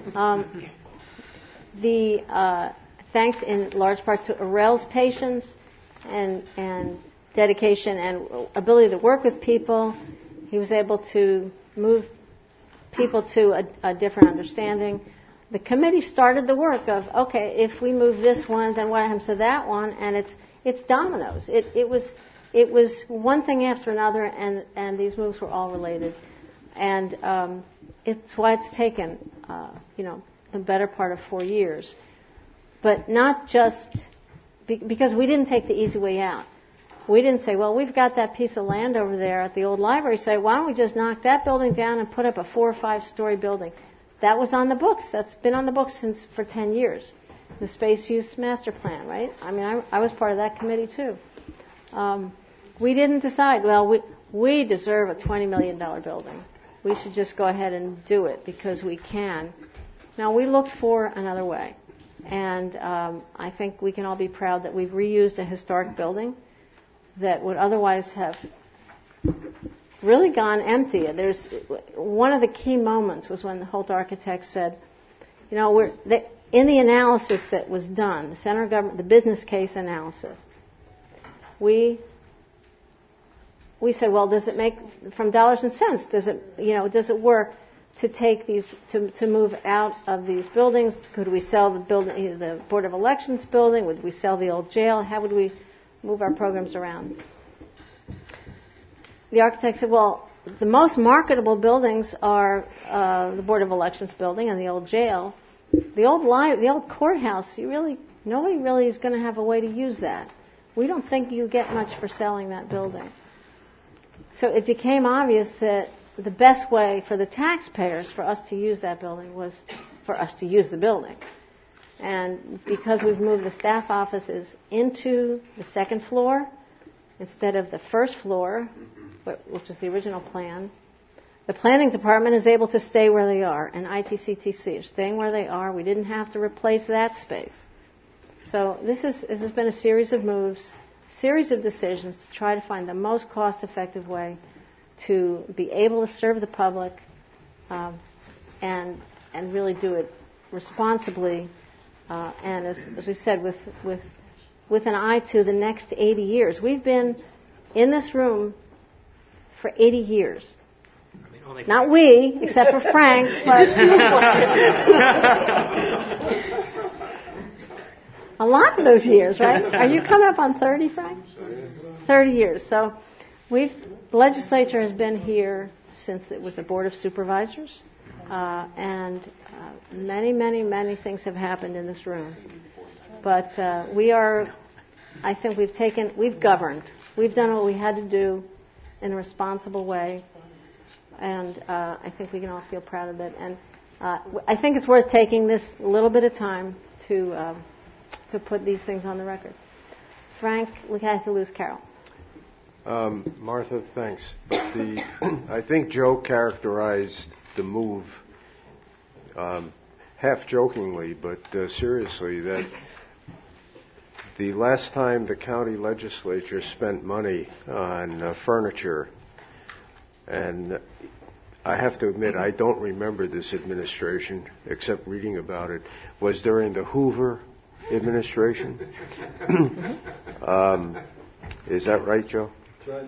Thanks in large part to Arel's patience and dedication and ability to work with people. He was able to move people to a different understanding. The committee started the work of, okay, if we move this one, then what happens to that one? And it's dominoes. It was one thing after another, and these moves were all related. And it's why it's taken, the better part of 4 years. But not just because we didn't take the easy way out. We didn't say, well, we've got that piece of land over there at the old library. Say, why don't we just knock that building down and put up a 4 or 5 story building? That was on the books. That's been on the books for 10 years. The Space Use Master Plan, right? I mean, I was part of that committee too. We didn't decide, well, we deserve a $20 million building. We should just go ahead and do it because we can. Now, we looked for another way. And I think we can all be proud that we've reused a historic building that would otherwise have really gone empty. There's one of the key moments was when the Holt Architects said, in the analysis that was done, the center government, the business case analysis, we said, well, does it make from dollars and cents? Does it work to take these to move out of these buildings? Could we sell the building, the Board of Elections building? Would we sell the old jail? How would we move our programs around? The architect said, well, the most marketable buildings are the Board of Elections building and the old jail. The old courthouse, nobody really is going to have a way to use that. We don't think you get much for selling that building. So it became obvious that the best way for the taxpayers for us to use that building was for us to use the building. And because we've moved the staff offices into the second floor instead of the first floor, which is the original plan, The planning department is able to stay where they are, and ITCTC are staying where they are. We didn't have to replace that space. So this has been a series of moves, series of decisions to try to find the most cost-effective way to be able to serve the public and really do it responsibly. And as we said, with an eye to the next 80 years. We've been in this room for 80 years. Not we, except for Frank, but a lot of those years, right? Are you coming up on 30, Frank? 30 years. So the legislature has been here since it was a board of supervisors, and many, many, many things have happened in this room. But I think we've governed. We've done what we had to do in a responsible way, and I think we can all feel proud of it. And I think it's worth taking this little bit of time to put these things on the record. Frank, Kathy, Luz, Carol. Martha, thanks. But I think Joe characterized the move half jokingly, but seriously, that the last time the county legislature spent money on furniture, and I have to admit I don't remember this administration except reading about it, was during the Hoover administration. Is that right, Joe? That's right.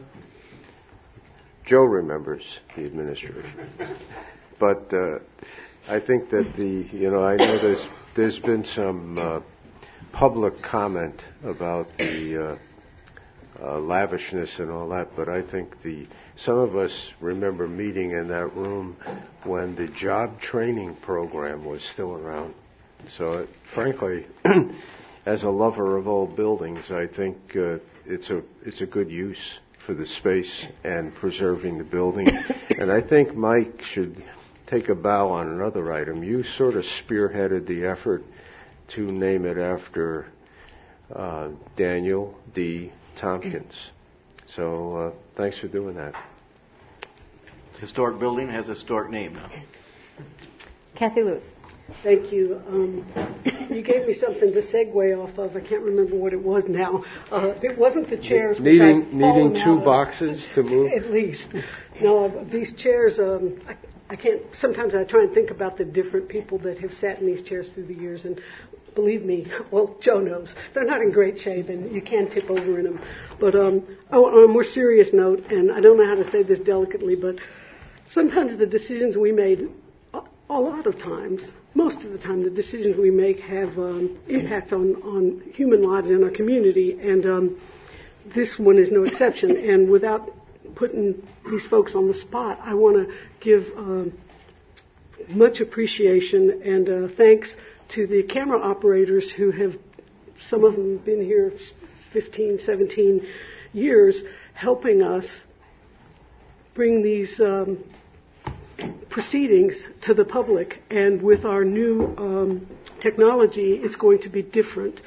Joe remembers the administration. But I think that I know there's been some public comment about the lavishness and all that, but I think some of us remember meeting in that room when the job training program was still around. So, frankly, as a lover of old buildings, I think it's a good use for the space and preserving the building. And I think Mike should take a bow on another item. You sort of spearheaded the effort to name it after Daniel D. Tompkins. So thanks for doing that. Historic building has a historic name now. Kathy Lewis. Thank you. You gave me something to segue off of. I can't remember what it was now. It wasn't the chairs. Needing two boxes to move? At least. No, these chairs, I can't. Sometimes I try and think about the different people that have sat in these chairs through the years, and believe me, well, Joe knows, they're not in great shape, and you can tip over in them. But on a more serious note, and I don't know how to say this delicately, but sometimes the decisions we made, a lot of times, most of the time, the decisions we make have impact on human lives in our community, and this one is no exception. And without putting these folks on the spot, I want to give much appreciation and thanks to the camera operators who have, some of them been here 15, 17 years, helping us bring these proceedings to the public. And with our new technology, it's going to be different.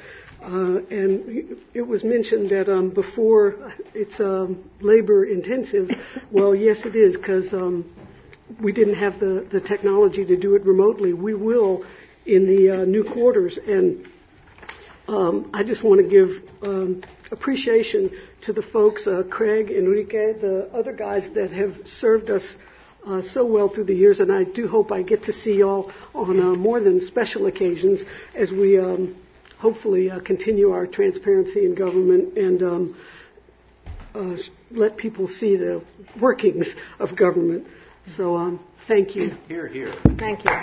And it was mentioned that before it's labor intensive. Well, yes, it is, because we didn't have the technology to do it remotely. We will in the new quarters. And I just want to give appreciation to the folks, Craig, Enrique, the other guys that have served us so well through the years, and I do hope I get to see y'all on more than special occasions as we hopefully continue our transparency in government and let people see the workings of government. So thank you. Hear, hear. Thank you.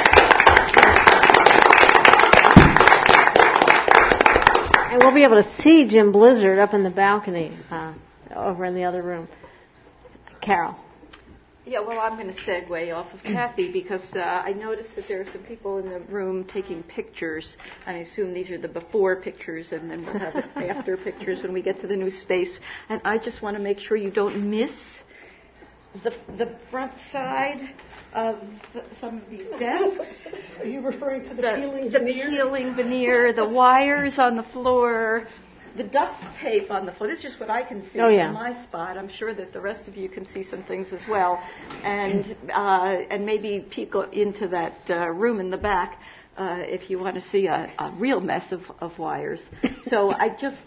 And we'll be able to see Jim Blizzard up in the balcony over in the other room. Carol. Yeah, well, I'm going to segue off of Kathy because I noticed that there are some people in the room taking pictures. I assume these are the before pictures, and then we'll have after pictures when we get to the new space. And I just want to make sure you don't miss the front side of some of these desks. Are you referring to the peeling veneer? The peeling veneer, the wires on the floor, the duct tape on the floor. This is just what I can see from my spot. I'm sure that the rest of you can see some things as well, and maybe peek into that room in the back if you want to see a real mess of wires. So I just,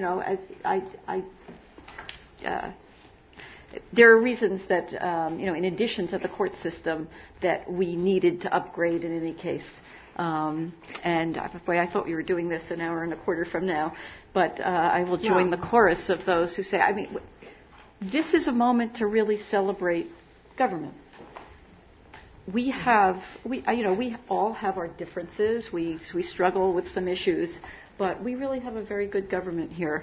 there are reasons that, in addition to the court system, that we needed to upgrade in any case. And I thought we were doing this an hour and a quarter from now, but I will join the chorus of those who say, this is a moment to really celebrate government. We all have our differences. We struggle with some issues, but we really have a very good government here.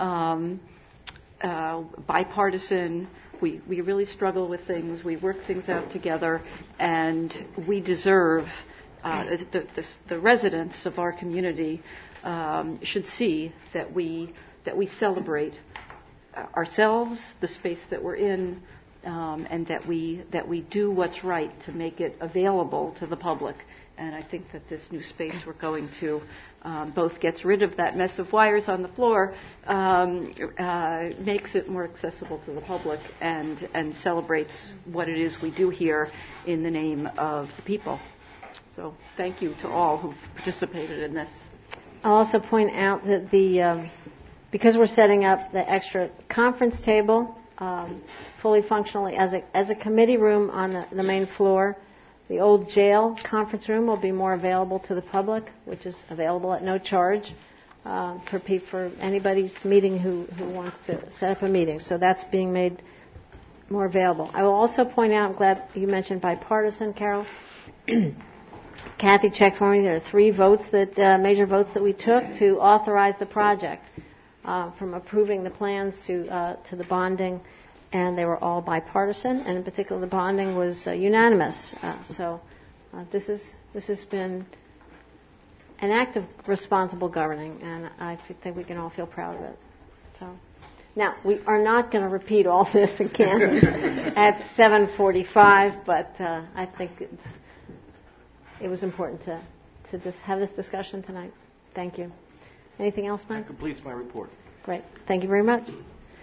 Bipartisan. We really struggle with things. We work things out together, and we deserve. The residents of our community should see that we celebrate ourselves, the space that we're in, and that we do what's right to make it available to the public. And I think that this new space we're going to both gets rid of that mess of wires on the floor, makes it more accessible to the public, and celebrates what it is we do here in the name of the people. So thank you to all who've participated in this. I'll also point out that because we're setting up the extra conference table fully functionally as a committee room on the main floor, the old jail conference room will be more available to the public, which is available at no charge for anybody's meeting who wants to set up a meeting. So that's being made more available. I will also point out, I'm glad you mentioned bipartisan, Carol. Kathy checked for me. There are 3 votes major votes that we took to authorize the project, from approving the plans to the bonding, and they were all bipartisan. And in particular, the bonding was unanimous. So this has been an act of responsible governing, and I think we can all feel proud of it. So now we are not going to repeat all this again at 7:45, but I think it was important to just have this discussion tonight. Thank you. Anything else, Mike? That completes my report. Great. Thank you very much.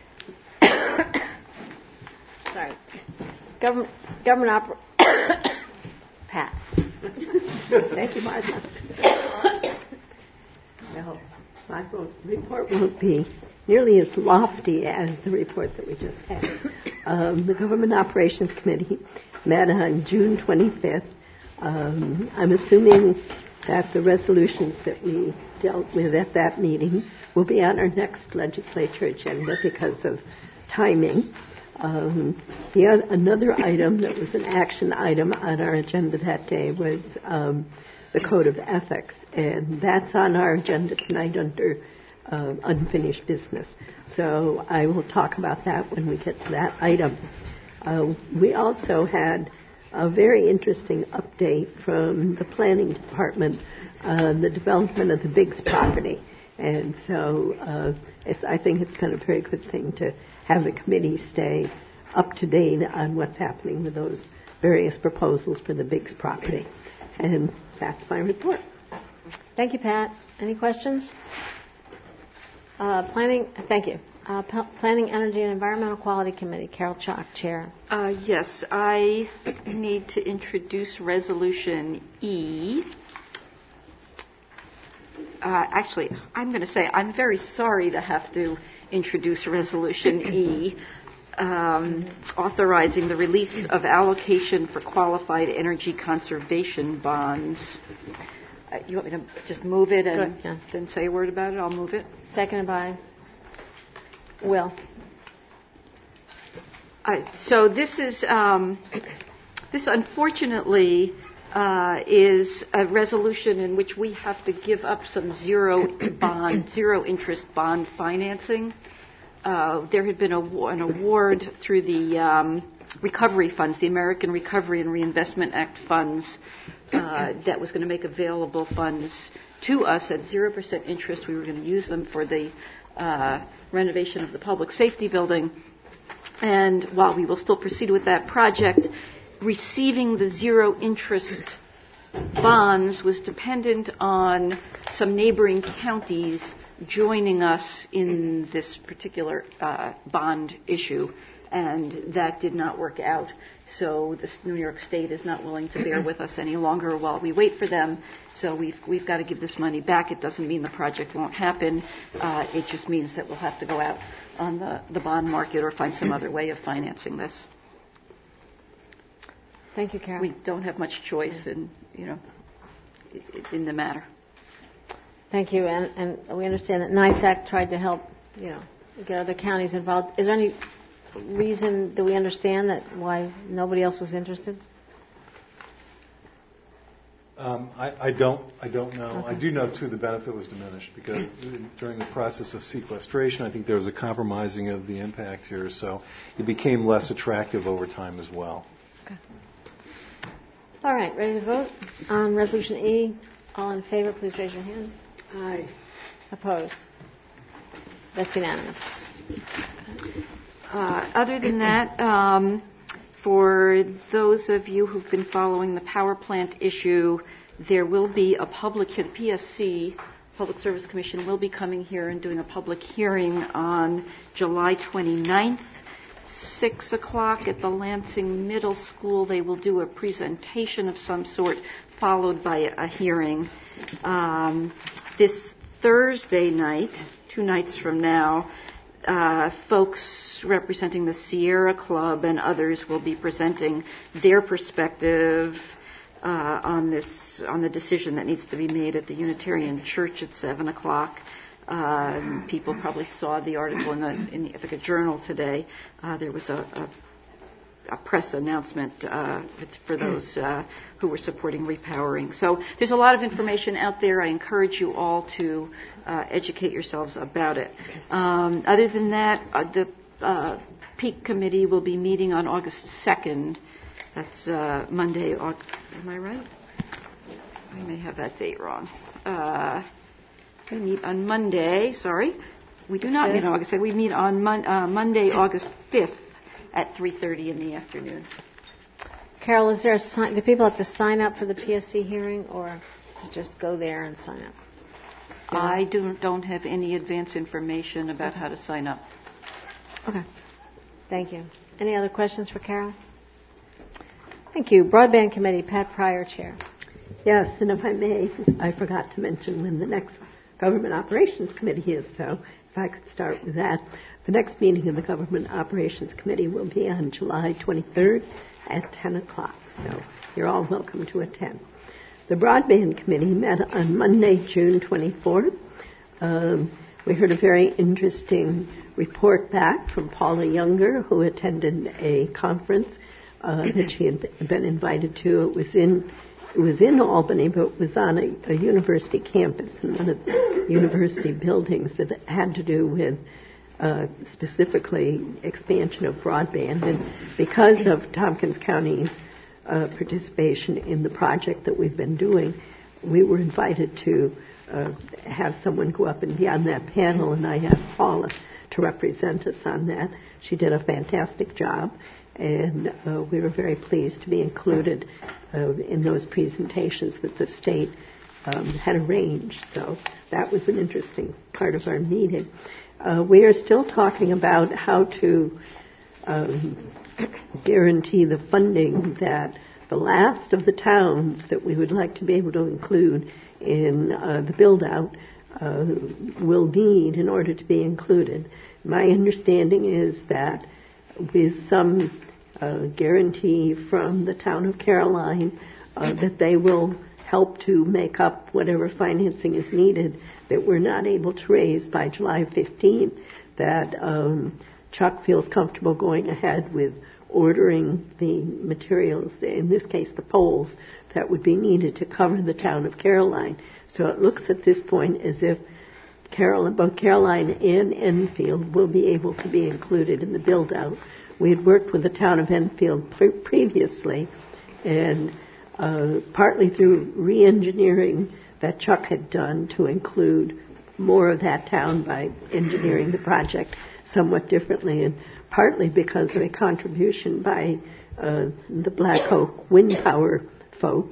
Sorry. Government Pat. Thank you, Martha. No, my report won't be nearly as lofty as the report that we just had. The Government Operations Committee met on June 25th. I'm assuming that the resolutions that we dealt with at that meeting will be on our next legislature agenda because of timing. Another item that was an action item on our agenda that day was the Code of Ethics, and that's on our agenda tonight under unfinished business. So I will talk about that when we get to that item. We also had a very interesting update from the planning department on the development of the Biggs property. And so I think it's been a very good thing to have the committee stay up to date on what's happening with those various proposals for the Biggs property. And that's my report. Thank you, Pat. Any questions? Planning, thank you. Planning, Energy, and Environmental Quality Committee, Carol Chalk, Chair. Yes, I need to introduce Resolution E. Actually, I'm going to say I'm very sorry to have to introduce Resolution E, authorizing the release of allocation for qualified energy conservation bonds. You want me to just move it and then say a word about it? I'll move it. Seconded by Will. So this is this unfortunately is a resolution in which we have to give up some zero interest bond financing. There had been an award through the recovery funds, the American Recovery and Reinvestment Act funds, that was going to make available funds to us at 0% interest. We were going to use them for the renovation of the public safety building. And while we will still proceed with that project, receiving the zero interest bonds was dependent on some neighboring counties joining us in this particular bond issue, and that did not work out. So the New York State is not willing to bear with us any longer while we wait for them. So we've got to give this money back. It doesn't mean the project won't happen. It just means that we'll have to go out on the bond market or find some other way of financing this. Thank you, Carol. We don't have much choice in the matter. Thank you, and we understand that NISAC tried to help, get other counties involved. Is there any reason that we understand that why nobody else was interested? I don't know. Okay. I do know, too, the benefit was diminished because during the process of sequestration, I think there was a compromising of the impact here, so it became less attractive over time as well. Okay. All right, ready to vote on Resolution E? All in favor, please raise your hand. Aye. Opposed? That's unanimous. Other than that, for those of you who've been following the power plant issue, there will be a PSC, Public Service Commission, will be coming here and doing a public hearing on July 29th, 6 o'clock at the Lansing Middle School. They will do a presentation of some sort, followed by a hearing. This Thursday night, 2 nights from now, folks representing the Sierra Club and others will be presenting their perspective on the decision that needs to be made at the Unitarian Church at 7 o'clock. People probably saw the article in the Ithaca Journal today. There was a press announcement for those who were supporting repowering. So there's a lot of information out there. I encourage you all to educate yourselves about it. Other than that, the Peak Committee will be meeting on August 2nd. That's Monday. Am I right? I may have that date wrong. We meet on Monday. Sorry. We do not meet on August 2nd. We meet on Monday, August 5th at 3:30 in the afternoon. Carol, is there do people have to sign up for the PSC hearing or to just go there and sign up? I don't have any advance information about how to sign up. Okay. Thank you. Any other questions for Carol? Thank you. Broadband Committee, Pat Pryor, Chair. Yes, and if I may, I forgot to mention when the next Government Operations Committee is, so if I could start with that. The next meeting of the Government Operations Committee will be on July 23rd at 10 o'clock, so you're all welcome to attend. The Broadband Committee met on Monday, June 24th. We heard a very interesting report back from Paula Younger, who attended a conference that she had been invited to. It was in Albany, but it was on a university campus in one of the university buildings that had to do with specifically expansion of broadband. And because of Tompkins County's participation in the project that we've been doing, we were invited to have someone go up and be on that panel, and I asked Paula to represent us on that. She did a fantastic job, and we were very pleased to be included in those presentations that the state had arranged. So that was an interesting part of our meeting. We are still talking about how to guarantee the funding that the last of the towns that we would like to be able to include in the build-out will need in order to be included. My understanding is that with some guarantee from the town of Caroline that they will help to make up whatever financing is needed that we're not able to raise by July 15th, that Chuck feels comfortable going ahead with ordering the materials, in this case the poles, that would be needed to cover the town of Caroline. So it looks at this point as if both Caroline and Enfield will be able to be included in the build-out. We had worked with the town of Enfield previously, and partly through re-engineering that Chuck had done to include more of that town by engineering the project somewhat differently, and partly because of a contribution by the Black Oak Wind Power folks,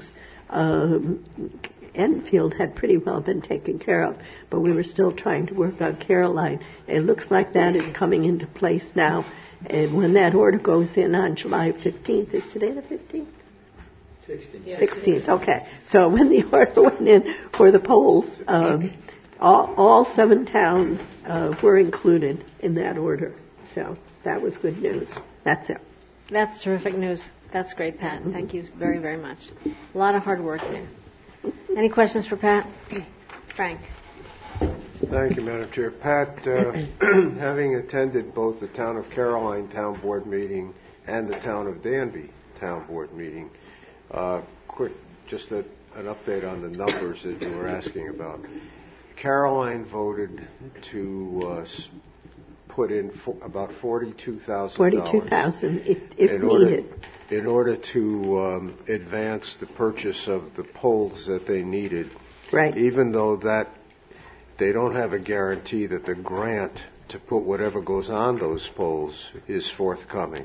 Enfield had pretty well been taken care of, but we were still trying to work on Caroline. It looks like that is coming into place now, and when that order goes in on July 15th, is today the 15th? 16th, okay. So when the order went in for the polls, all 7 towns were included in that order. So that was good news. That's it. That's terrific news. That's great, Pat. Thank you very, very much. A lot of hard work there. Any questions for Pat? Frank. Thank you, Madam Chair. Pat, having attended both the Town of Caroline Town Board meeting and the Town of Danby Town Board meeting, quick, just an update on the numbers that you were asking about. Caroline voted to put in about $42,000. $42,000 if needed. In order to advance the purchase of the poles that they needed. Right. Even though that they don't have a guarantee that the grant to put whatever goes on those poles is forthcoming.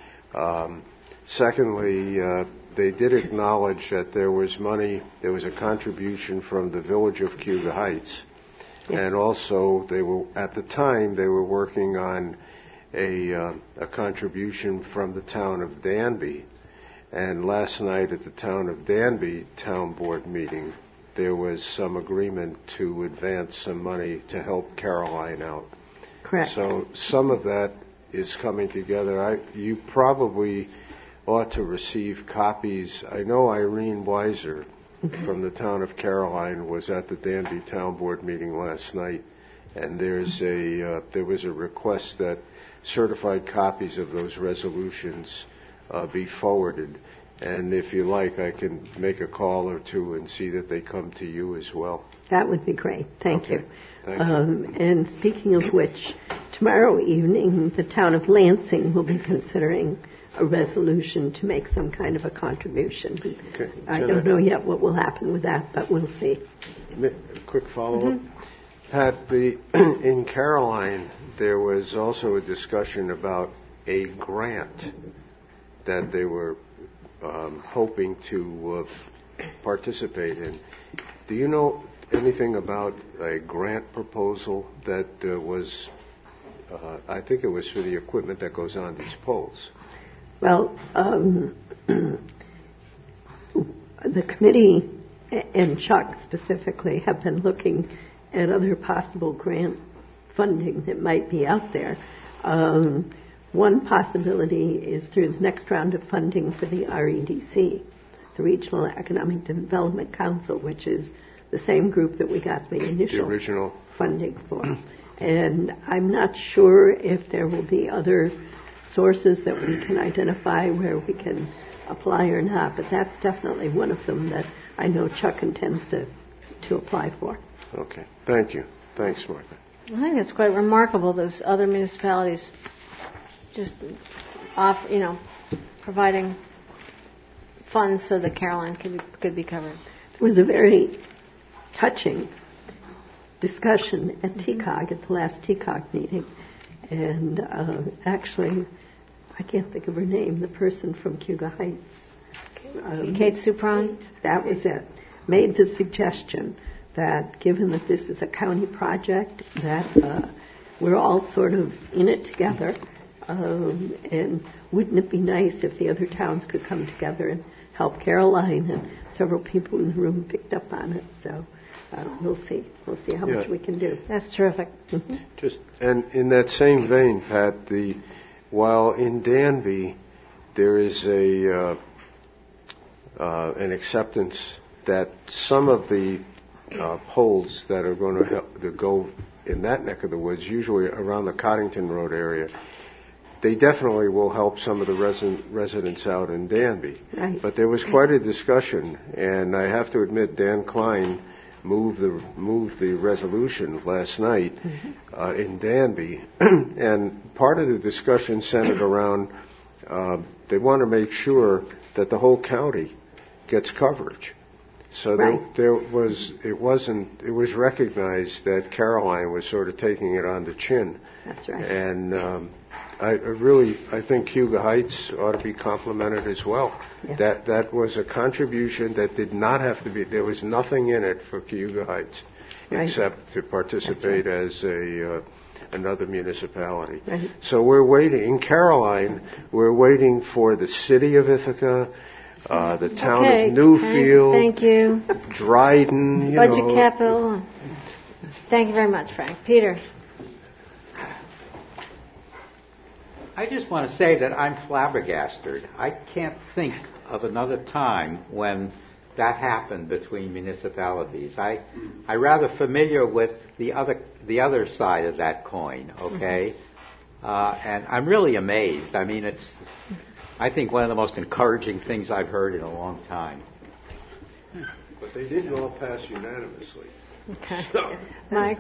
Secondly, they did acknowledge that there was a contribution from the village of Cuba Heights. Yeah. And also, at the time, they were working on a contribution from the town of Danby. And last night at the town of Danby town board meeting, there was some agreement to advance some money to help Caroline out. Correct. So some of that is coming together. You probably ought to receive copies. I know Irene Weiser from the town of Caroline was at the Danby town board meeting last night, and there was a request that certified copies of those resolutions be forwarded. And if you like, I can make a call or two and see that they come to you as well. That would be great. Thank you. Thank you. And speaking of which, tomorrow evening, the town of Lansing will be considering a resolution to make some kind of a contribution. Okay. I don't know yet what will happen with that, but we'll see. Quick follow-up. Pat, in Caroline, there was also a discussion about a grant that they were hoping to participate in. Do you know anything about a grant proposal that was, I think it was for the equipment that goes on these poles? Well, the committee and Chuck specifically have been looking at other possible grant funding that might be out there. One possibility is through the next round of funding for the REDC, the Regional Economic Development Council, which is the same group that we got the original funding for. And I'm not sure if there will be other sources that we can identify where we can apply or not, but that's definitely one of them that I know Chuck intends to apply for. Okay. Thank you. Thanks, Martha. I think it's quite remarkable those other municipalities just providing funds so that Caroline could be covered. It was a very touching discussion at TCOG, at the last TCOG meeting. And actually, I can't think of her name, the person from Cuba Heights. Kate Supron? That was it. Made the suggestion that given that this is a county project, that we're all sort of in it together. And wouldn't it be nice if the other towns could come together and help Caroline? And several people in the room picked up on it. So we'll see. We'll see how much we can do. That's terrific. And in that same vein, Pat, while in Danby there is an acceptance that some of the poles that are going to go in that neck of the woods, usually around the Coddington Road area, they definitely will help some of the residents out in Danby. Right. But there was quite a discussion, and I have to admit Dan Klein moved the resolution last night in Danby, and part of the discussion centered around they want to make sure that the whole county gets coverage. So right. It was recognized that Caroline was sort of taking it on the chin. That's right. And I think Hugo Heights ought to be complimented as well. Yeah. That was a contribution that did not have to be. There was nothing in it for Hugo Heights, right, except to participate right, as another municipality. Right. So we're waiting in Caroline. We're waiting for the city of Ithaca, the town of Newfield. Thank you. Dryden. Budget capital. Thank you very much, Frank. Peter. I just want to say that I'm flabbergasted. I can't think of another time when that happened between municipalities. I'm rather familiar with the other side of that coin, okay? And I'm really amazed. I mean, it's, I think, one of the most encouraging things I've heard in a long time. But they didn't all pass unanimously. Okay. So. Mike?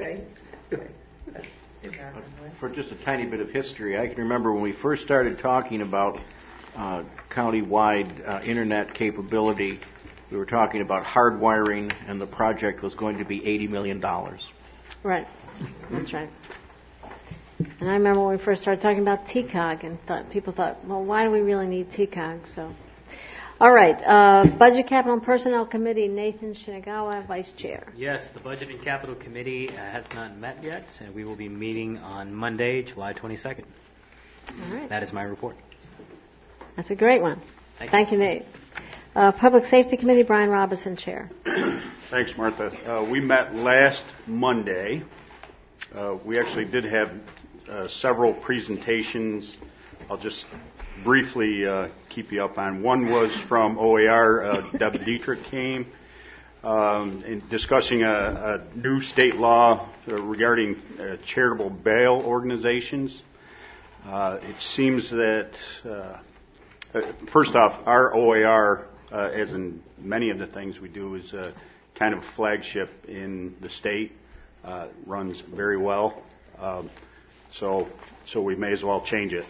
For just a tiny bit of history, I can remember when we first started talking about county-wide internet capability, we were talking about hardwiring, and the project was going to be $80 million. Right. That's right. And I remember when we first started talking about TCOG, and people thought, well, why do we really need TCOG? So, all right. Budget, Capital, and Personnel Committee, Nathan Shinagawa, Vice Chair. Yes, the Budget and Capital Committee has not met yet, and we will be meeting on Monday, July 22nd. All right. That is my report. That's a great one. Thank you, Nate. Public Safety Committee, Brian Robison, Chair. Thanks, Martha. We met last Monday. We actually did have several presentations. I'll just briefly keep you up on. One was from OAR. Deb Dietrich came in discussing a new state law regarding charitable bail organizations. It seems that, first off, our OAR, as in many of the things we do, is kind of a flagship in the state. Runs very well. So we may as well change it.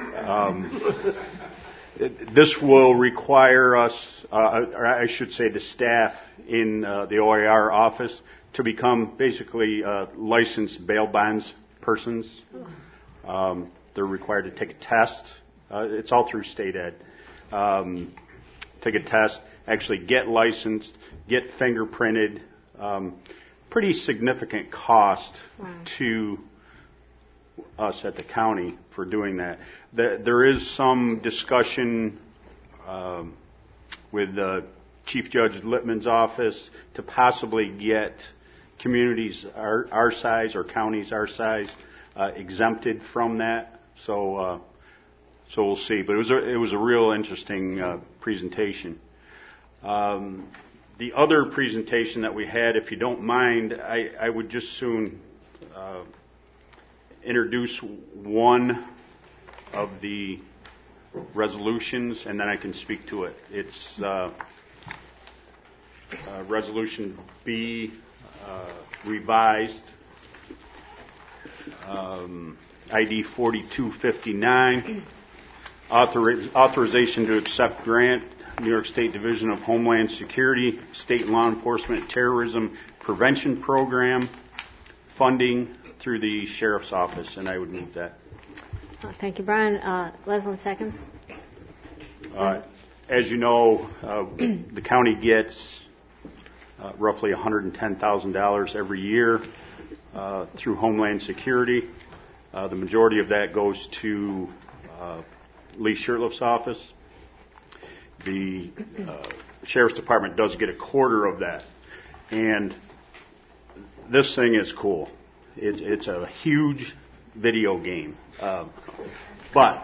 This will require us, or I should say the staff in the OAR office, to become basically licensed bail bonds persons. They're required to take a test. It's all through state ed. Take a test, actually get licensed, get fingerprinted. Pretty significant cost to us at the county for doing that. There is some discussion with Chief Judge Littman's office to possibly get communities our size or counties our size exempted from that. So we'll see. But it was a real interesting presentation. The other presentation that we had, if you don't mind, I would just soon introduce one of the resolutions, and then I can speak to it. It's Resolution B, revised, ID 4259, authorization to accept grant, New York State Division of Homeland Security, State Law Enforcement Terrorism Prevention Program, funding through the Sheriff's Office, and I would move that. Thank you, Brian. Leslie, seconds. As you know, the county gets roughly $110,000 every year through Homeland Security. The majority of that goes to Lee Shirtliff's office. The Sheriff's Department does get a quarter of that. And this thing is cool. It's a huge video game. But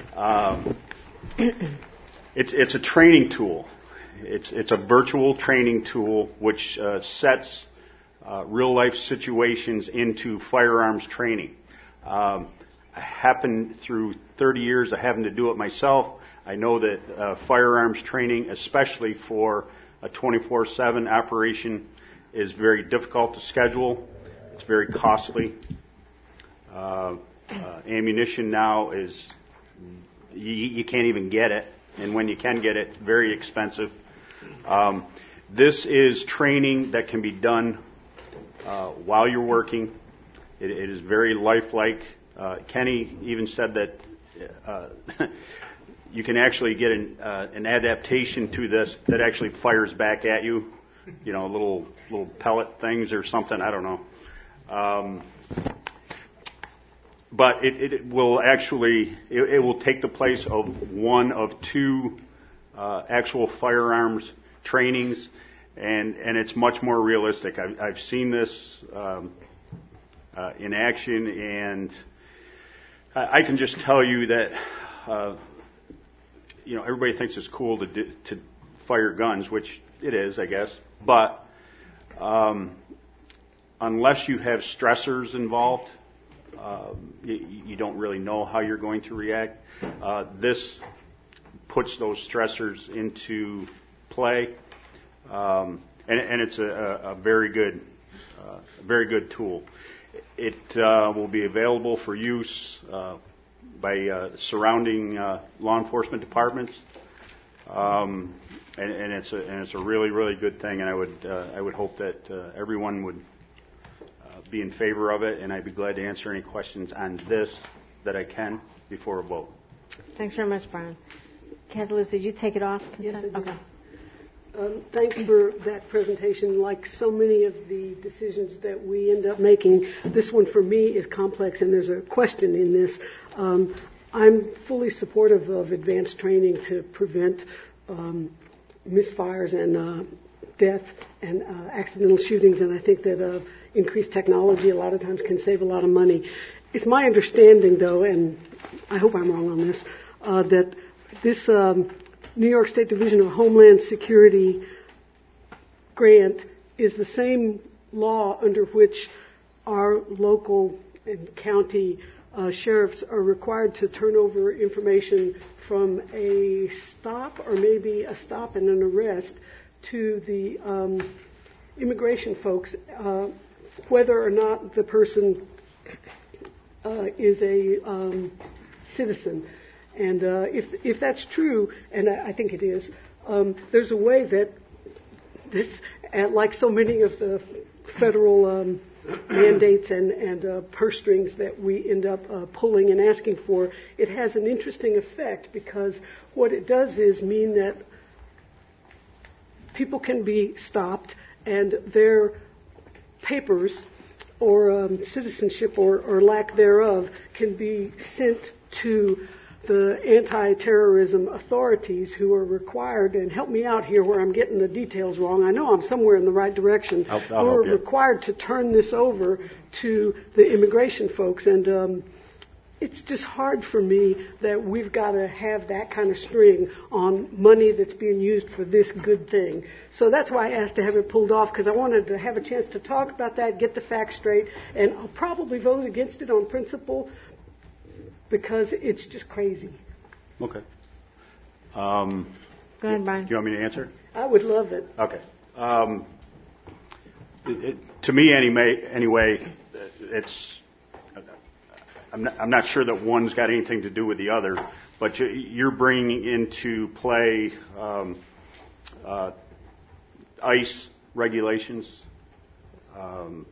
it's a training tool. It's a virtual training tool which sets real-life situations into firearms training. I happen through 30 years of having to do it myself. I know that firearms training, especially for a 24/7 operation, is very difficult to schedule. It's very costly. Ammunition now is, you can't even get it. And when you can get it, it's very expensive. This is training that can be done while you're working. It is very lifelike. Kenny even said that you can actually get an adaptation to this that actually fires back at you, little pellet things or something. I don't know. But it will actually it will take the place of one of two actual firearms trainings, and it's much more realistic. I've seen this in action, and I can just tell you that everybody thinks it's cool to fire guns, which it is, I guess, but unless you have stressors involved, you don't really know how you're going to react. This puts those stressors into play, and it's a very good tool. It will be available for use by surrounding law enforcement departments, and it's a really good thing. And I would hope that everyone would be in favor of it, and I'd be glad to answer any questions on this that I can before a vote. Thanks very much, Brian. Kathleen, did you take it off? Yes, I did. Okay. Thanks for that presentation. Like so many of the decisions that we end up making, this one for me is complex, and there's a question in this. I'm fully supportive of advanced training to prevent misfires and death and accidental shootings, and I think that increased technology a lot of times can save a lot of money. It's my understanding, though, and I hope I'm wrong on this, that this New York State Division of Homeland Security grant is the same law under which our local and county sheriffs are required to turn over information from a stop or maybe a stop and an arrest to the immigration folks, whether or not the person is a citizen. And if that's true, and I think it is, there's a way that this, like so many of the federal mandates and purse strings that we end up pulling and asking for, it has an interesting effect, because what it does is mean that people can be stopped and their papers or citizenship or lack thereof can be sent to the anti-terrorism authorities, who are required, and help me out here where I'm getting the details wrong. I know I'm somewhere in the right direction. I'll who are required to turn this over to the immigration folks. And it's just hard for me that we've got to have that kind of string on money that's being used for this good thing. So that's why I asked to have it pulled off, because I wanted to have a chance to talk about that, get the facts straight, and I'll probably vote against it on principle, because it's just crazy. Okay. Go ahead, Brian. Do you want me to answer? I would love it. Okay. To me, anyway, it's. I'm not sure that one's got anything to do with the other, but you're bringing into play ICE regulations, and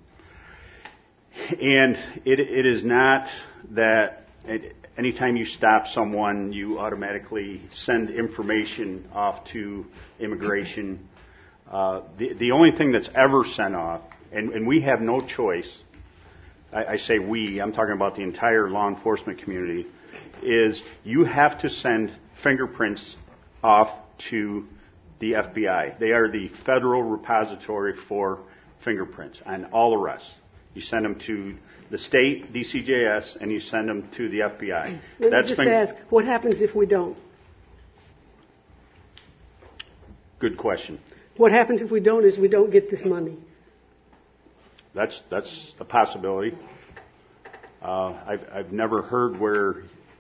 it is not that. Anytime you stop someone, you automatically send information off to immigration. The only thing that's ever sent off, and we have no choice, I say we, I'm talking about the entire law enforcement community, is you have to send fingerprints off to the FBI. They are the federal repository for fingerprints on all arrests. You send them to the state, DCJS, and you send them to the FBI. Let me just ask, what happens if we don't? Good question. What happens if we don't is we don't get this money. That's a possibility. I've never heard where.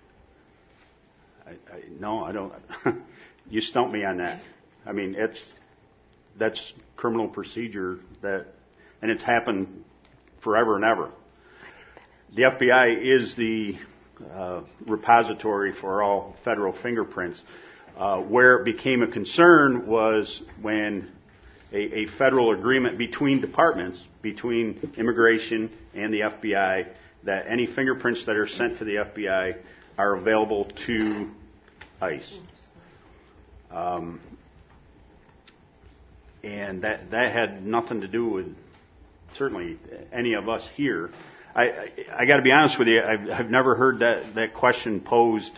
No, I don't. You stumped me on that. I mean, that's criminal procedure and it's happened forever and ever. The FBI is the repository for all federal fingerprints. Where it became a concern was when a federal agreement between departments, between immigration and the FBI, that any fingerprints that are sent to the FBI are available to ICE. And that had nothing to do with certainly any of us here. I got to be honest with you, I've never heard that question posed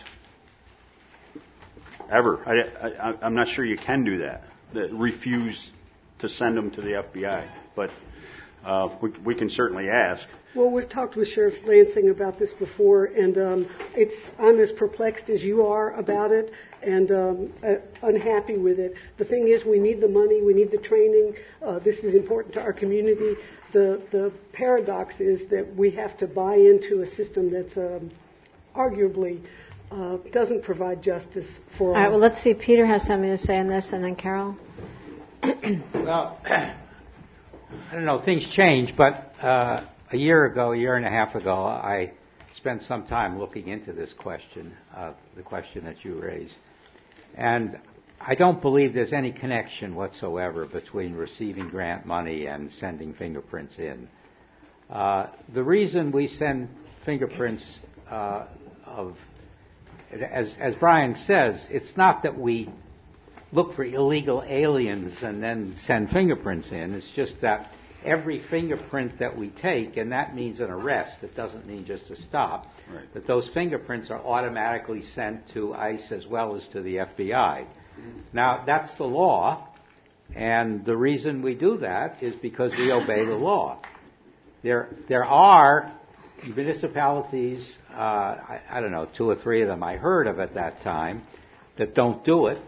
ever. I'm not sure you can do that refuse to send them to the FBI, but we can certainly ask. Well, we've talked with Sheriff Lansing about this before, and I'm as perplexed as you are about it, and unhappy with it. The thing is, we need the money, we need the training. This is important to our community. The paradox is that we have to buy into a system that's arguably doesn't provide justice for all. All right, well, let's see. Peter has something to say on this, and then Carol. Well, I don't know, things change, but a year and a half ago, I spent some time looking into this question, the question that you raised. And I don't believe there's any connection whatsoever between receiving grant money and sending fingerprints in. The reason we send fingerprints as Brian says, it's not that we look for illegal aliens and then send fingerprints in. It's just that every fingerprint that we take, and that means an arrest, it doesn't mean just a stop, right, that those fingerprints are automatically sent to ICE as well as to the FBI. Now, that's the law, and the reason we do that is because we obey the law. There are municipalities, I don't know, 2 or 3 of them I heard of at that time, that don't do it,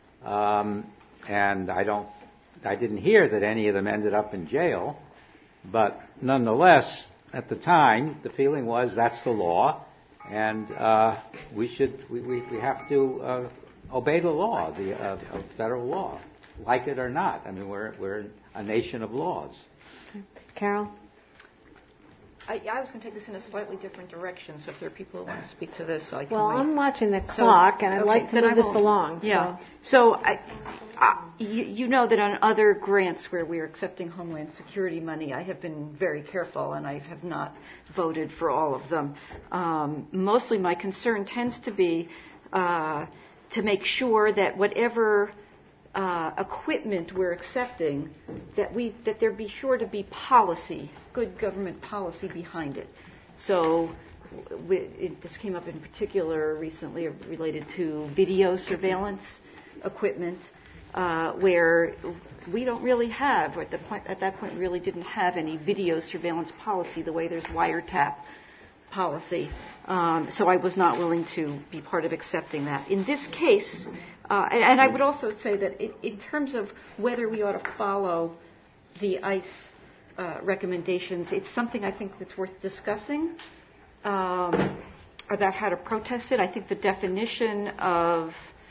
and I didn't hear that any of them ended up in jail, but nonetheless, at the time, the feeling was that's the law, and we have to obey the law, the federal law, like it or not. I mean, we're a nation of laws. Carol? I was going to take this in a slightly different direction, so if there are people who want to speak to this, I can Well, wait. I'm watching the clock, and I'd like to move this along. Yeah. So you know that on other grants where we are accepting Homeland Security money, I have been very careful, and I have not voted for all of them. Mostly my concern tends to be to make sure that whatever equipment we're accepting, that there be sure to be policy, good government policy behind it. So this came up in particular recently related to video surveillance equipment, where we don't really have, at that point we really didn't have any video surveillance policy the way there's wiretap policy. So I was not willing to be part of accepting that. In this case, and I would also say that in terms of whether we ought to follow the ICE recommendations, it's something I think that's worth discussing about how to protest it. I think the definition of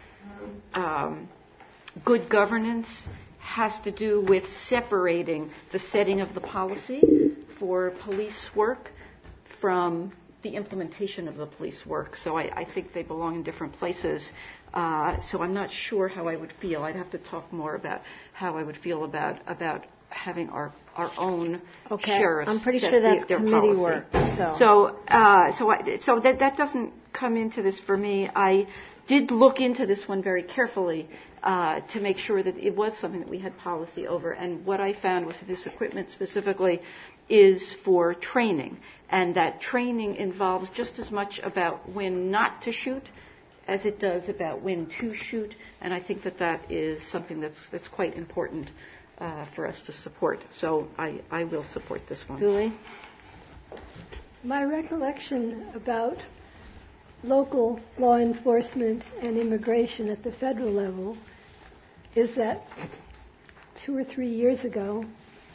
good governance has to do with separating the setting of the policy for police work from the implementation of the police work. So I think they belong in different places. So I'm not sure how I would feel. I'd have to talk more about how I would feel about having our own sheriffs. I'm pretty sure that's their committee policy. work. So that doesn't come into this for me. I did look into this one very carefully to make sure that it was something that we had policy over. And what I found was that this equipment specifically is for training, and that training involves just as much about when not to shoot as it does about when to shoot, and I think that is something that's quite important for us to support. So I will support this one. Julie? My recollection about local law enforcement and immigration at the federal level is that 2 or 3 years ago,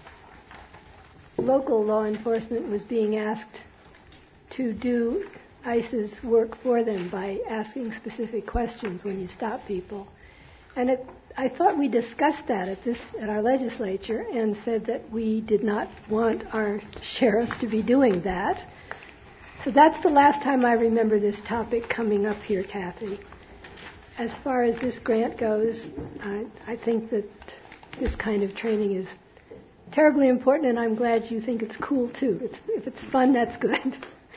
local law enforcement was being asked to do ICE's work for them by asking specific questions when you stop people. And I thought we discussed that at our legislature and said that we did not want our sheriff to be doing that. So that's the last time I remember this topic coming up here, Kathy. As far as this grant goes, I think that this kind of training is terribly important, and I'm glad you think it's cool too. If it's fun, that's good.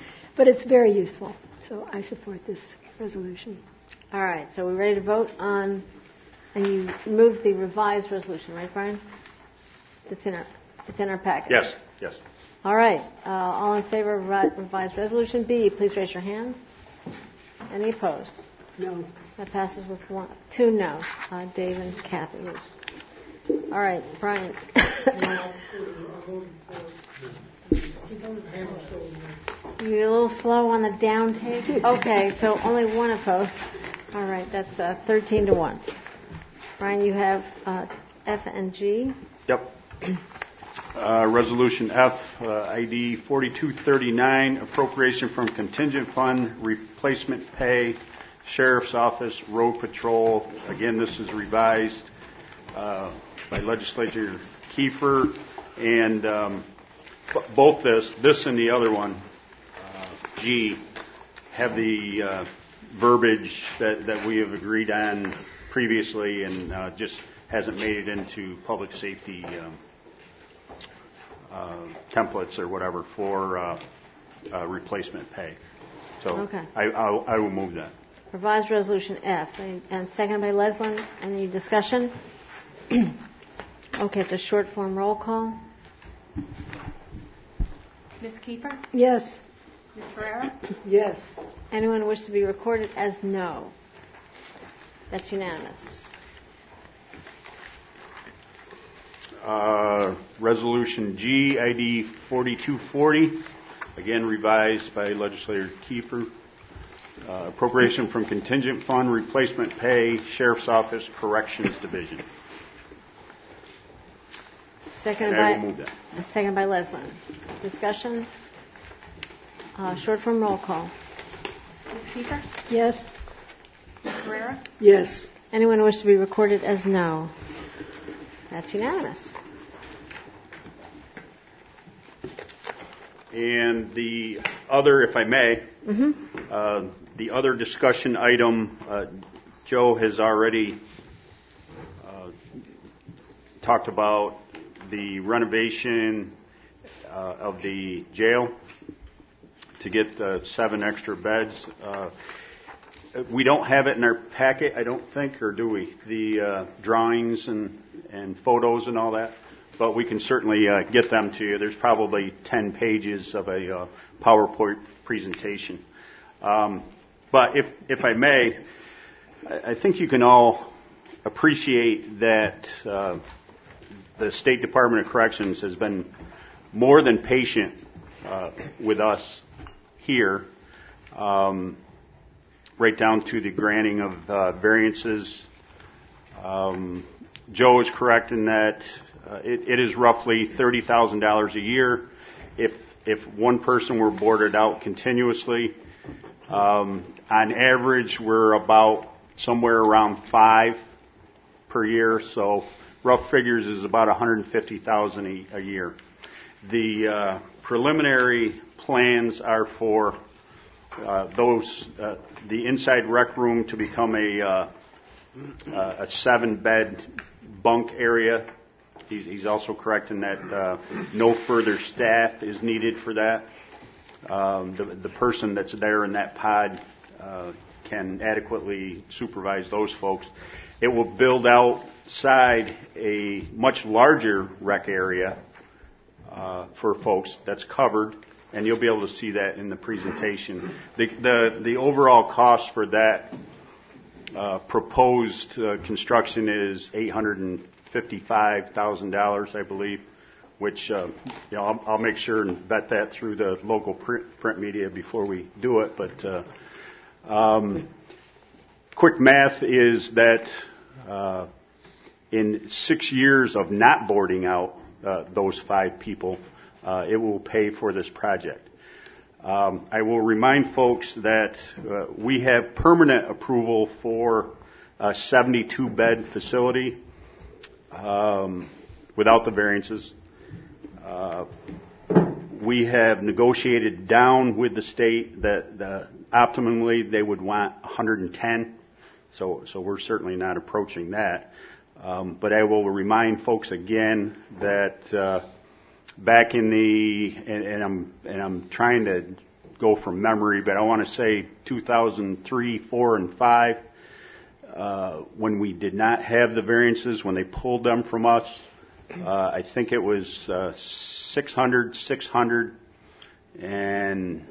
but it's very useful. So I support this resolution. All right, so we're ready to vote on, and you moved the revised resolution, right, Brian? It's in our package. Yes, yes. All right, all in favor of revised resolution B, please raise your hands. Any opposed? No. That passes with 2 no. Dave and Kathy was. All right, Brian. You're a little slow on the down take? Okay, so only 1 opposed. All right, that's 13-1. Brian, you have F and G. Yep. Resolution F, ID 4239, appropriation from contingent fund, replacement pay, Sheriff's Office, Road Patrol. Again, this is revised by Legislator Kiefer, and both this and the other one, G, have the verbiage that we have agreed on previously, and just hasn't made it into public safety templates or whatever for replacement pay. So okay. I will move that. Revised Resolution F, and seconded by Leslin. Any discussion? Okay, it's a short form roll call. Ms. Kiefer? Yes. Ms. Ferreira? Yes. Anyone wish to be recorded as no? That's unanimous. Resolution G, ID 4240, again revised by Legislator Kiefer. Appropriation from contingent fund, replacement pay, Sheriff's Office, Corrections Division. Seconded by Leslin. Discussion? Short form roll call. Ms. Kiefer? Yes. Ms. Ferreira? Yes. Anyone wish to be recorded as no? That's unanimous. And the other, if I may, the other discussion item, Joe has already talked about the renovation of the jail to get 7 extra beds. We don't have it in our packet, I don't think, or do we? The drawings and photos and all that. But we can certainly get them to you. There's probably 10 pages of a PowerPoint presentation. But if I may, I think you can all appreciate that the State Department of Corrections has been more than patient with us here, right down to the granting of variances. Joe is correct in that it is roughly $30,000 a year. If one person were boarded out continuously, on average we're about somewhere around 5 per year. So rough figures is about $150,000 a year. The preliminary plans are for the inside rec room to become a 7-bed bunk area. He's also correct in that no further staff is needed for that. The person that's there in that pod can adequately supervise those folks. It will build outside a much larger rec area for folks that's covered, and you'll be able to see that in the presentation. The overall cost for that proposed construction is $855,000, I believe, which I'll make sure and vet that through the local print media before we do it. But quick math is that in 6 years of not boarding out those 5 people, it will pay for this project. I will remind folks that we have permanent approval for a 72-bed facility without the variances. We have negotiated down with the state that optimally they would want 110, so we're certainly not approaching that. But I will remind folks again that back in the and I'm trying to go from memory, but I want to say 2003, 4, and 5, when we did not have the variances, when they pulled them from us, I think it was $600 and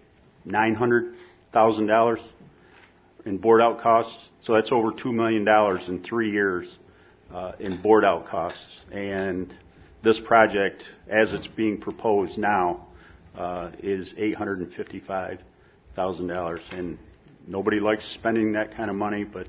$900,000 in board out costs. So that's over $2 million in 3 years in board out costs. And this project, as it's being proposed now, is $855,000. And nobody likes spending that kind of money, but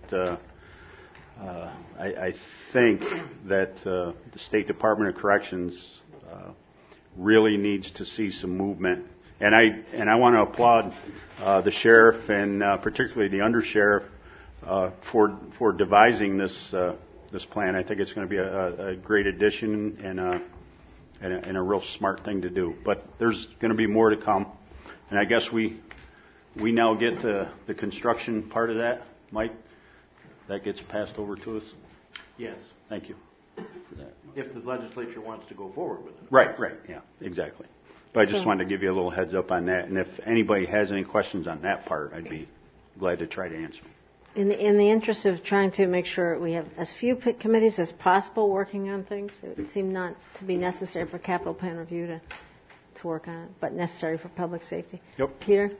I think that the State Department of Corrections really needs to see some movement. And I want to applaud the sheriff and particularly the undersheriff for devising this plan. I think it's going to be a great addition and a real smart thing to do. But there's going to be more to come. And I guess we now get to the construction part of that. Mike, that gets passed over to us? Yes. Thank you for that. If the legislature wants to go forward with it. Right, yeah, exactly. But I just wanted to give you a little heads up on that. And if anybody has any questions on that part, I'd be glad to try to answer. In the interest of trying to make sure we have as few committees as possible working on things, it would seem not to be necessary for capital plan review to work on it, but necessary for public safety. Yep. Peter?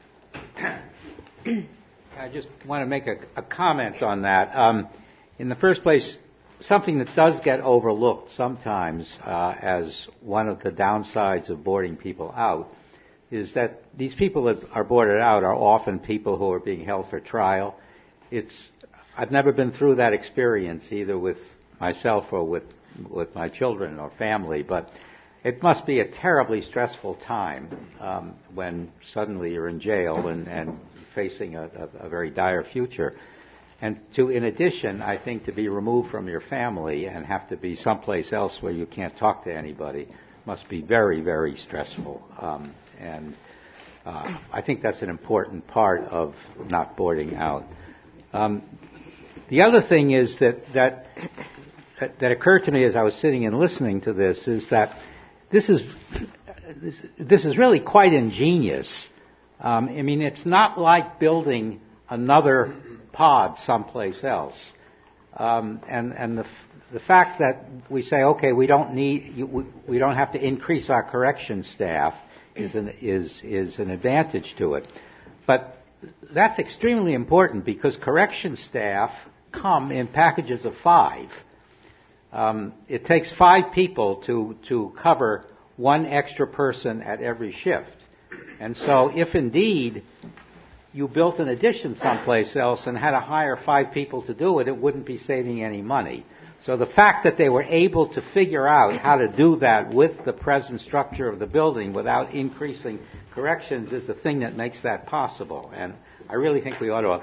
I just want to make a comment on that. In the first place, something that does get overlooked sometimes as one of the downsides of boarding people out is that these people that are boarded out are often people who are being held for trial. I've never been through that experience either with myself or with my children or family, but it must be a terribly stressful time when suddenly you're in jail and facing a very dire future. And in addition, I think to be removed from your family and have to be someplace else where you can't talk to anybody must be very, very stressful. And I think that's an important part of not boarding out. The other thing is that occurred to me as I was sitting and listening to this is that this is really quite ingenious. I mean, it's not like building another pod someplace else. And the fact that we say, okay, we don't have to increase our correction staff is an advantage to it. But that's extremely important because correction staff come in packages of 5. It takes 5 people to cover one extra person at every shift. And so if indeed you built an addition someplace else and had to hire 5 people to do it, it wouldn't be saving any money. So the fact that they were able to figure out how to do that with the present structure of the building without increasing corrections is the thing that makes that possible. And I really think we ought to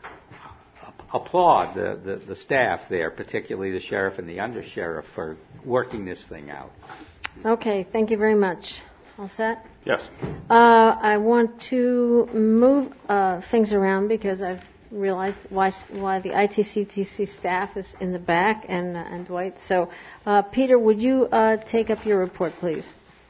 applaud the staff there, particularly the sheriff and the undersheriff, for working this thing out. Okay, thank you very much. All set? Yes. I want to move things around because I've realized why the ITCTC staff is in the back and Dwight. So, Peter, would you take up your report, please?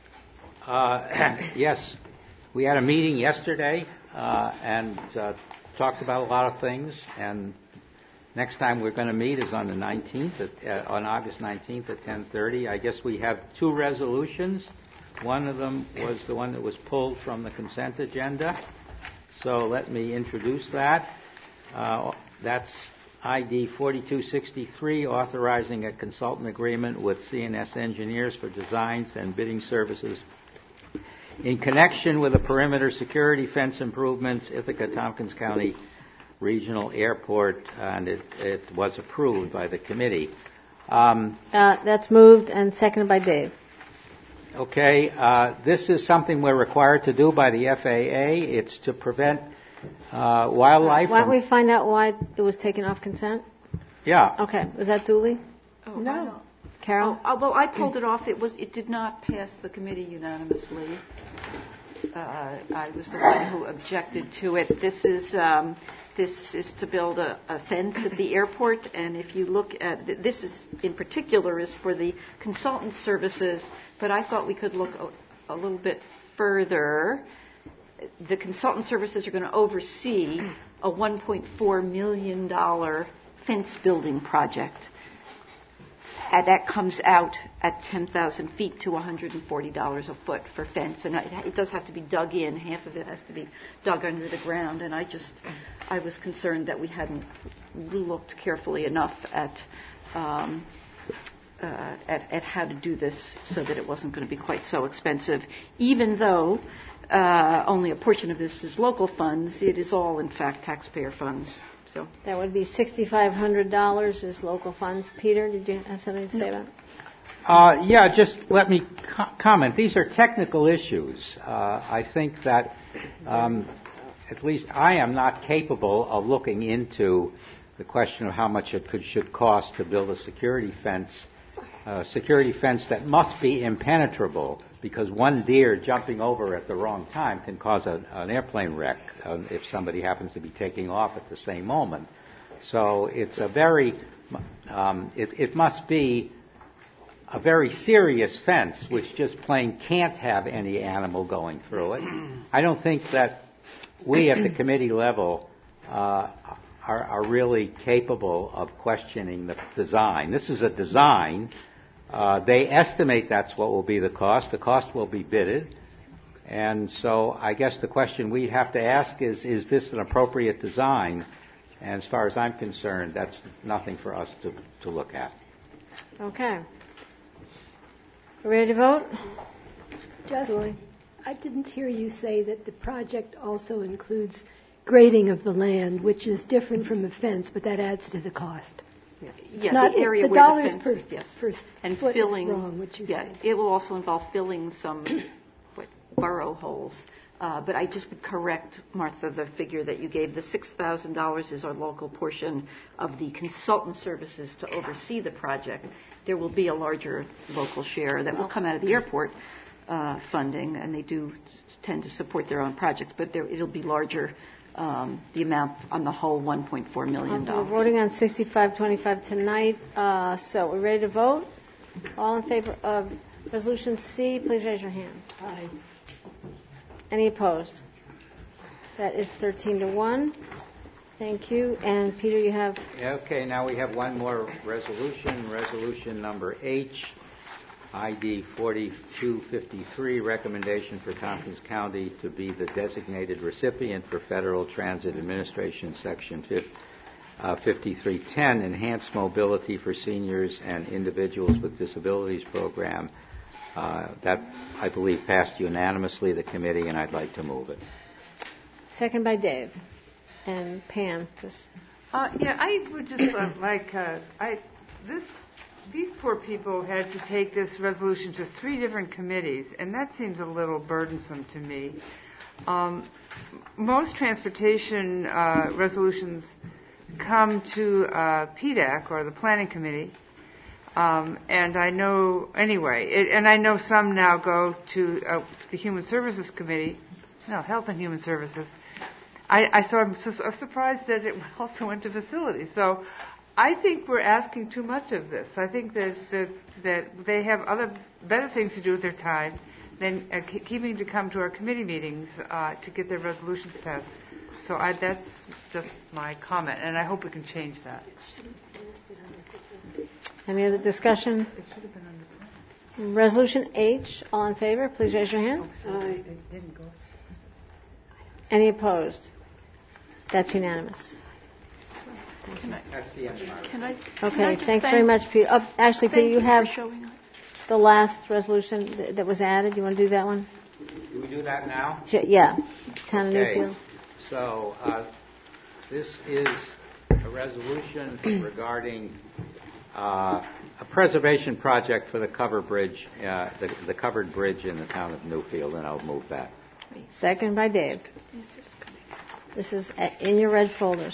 Yes. We had a meeting yesterday and talked about a lot of things. And next time we're going to meet is on the 19th, on August 19th at 10:30. I guess we have 2 resolutions. One of them was the one that was pulled from the consent agenda. So let me introduce that. That's ID 4263, authorizing a consultant agreement with CNS Engineers for designs and bidding services in connection with the perimeter security fence improvements, Ithaca Tompkins County Regional Airport, and it was approved by the committee. That's moved and seconded by Dave. Okay, this is something we're required to do by the FAA. It's to prevent wildlife. Why don't we find out why it was taken off consent? Yeah. Okay, was that Dooley? Oh, no. Carol? Well, I pulled it off. It did not pass the committee unanimously. I was the one who objected to it. This is to build a fence at the airport, and if you look at this is in particular is for the consultant services, but I thought we could look a little bit further. the consultant services are going to oversee a $1.4 million fence building project. And that comes out at 10,000 feet to $140 a foot for fence. And it does have to be dug in. Half of it has to be dug under the ground. And I was concerned that we hadn't looked carefully enough at how to do this so that it wasn't going to be quite so expensive. Even though only a portion of this is local funds, it is all, in fact, taxpayer funds. So that would be $6,500 is local funds. Peter, did you have something to say about it? Yeah, just let me comment. These are technical issues. I think that at least I am not capable of looking into the question of how much it should cost to build a security fence that must be impenetrable, because one deer jumping over at the wrong time can cause an airplane wreck if somebody happens to be taking off at the same moment. So it's it must be a very serious fence, which just plain can't have any animal going through it. I don't think that we at the committee level are really capable of questioning the design. This is a design. They estimate that's what will be the cost. The cost will be bidded. And so I guess the question we have to ask is this an appropriate design? And as far as I'm concerned, that's nothing for us to look at. Okay. Ready to vote? Julie, I didn't hear you say that the project also includes grading of the land, which is different from the fence, but that adds to the cost. Yeah, not, the area the where dollars the fence per, is, yes. per and foot filling. Is wrong, what you said. It will also involve filling some burrow holes. But I just would correct, Martha, the figure that you gave. The $6,000 is our local portion of the consultant services to oversee the project. There will be a larger local share that will come out of the airport funding, and they do tend to support their own projects, but it'll be larger. The amount on the whole, $1.4 million. We're voting on 6525 tonight. So we're ready to vote? All in favor of Resolution C, please raise your hand. Aye. Any opposed? That is 13-1. Thank you. And Peter, you have... Okay, now we have one more resolution. Resolution number H, ID 4253, recommendation for Tompkins County to be the designated recipient for Federal Transit Administration Section 5310, Enhanced Mobility for Seniors and Individuals with Disabilities Program. That, I believe, passed unanimously, the committee, and I'd like to move it. Second by Dave. And Pam. Yeah, I would just these poor people had to take this resolution to 3 different committees, and that seems a little burdensome to me. Most transportation resolutions come to PDAC, or the Planning Committee, and I know, anyway, and I know some now go to the Human Services Committee, Health and Human Services. I'm surprised that it also went to facilities. So I think we're asking too much of this. I think that they have better things to do with their time than keeping to come to our committee meetings to get their resolutions passed. So that's just my comment, and I hope we can change that. Any other discussion? Resolution H, all in favor, please raise your hand. Aye. Any opposed? That's unanimous. That's the end of my report. Okay, thanks very much, Peter. Actually, Peter, you have the last resolution that was added. You want to do that one? Do we do that now? Yeah. Town of Newfield. So this is a resolution regarding a preservation project for the covered bridge, the covered bridge in the town of Newfield, and I'll move that. Second by Dave. This is in your red folders.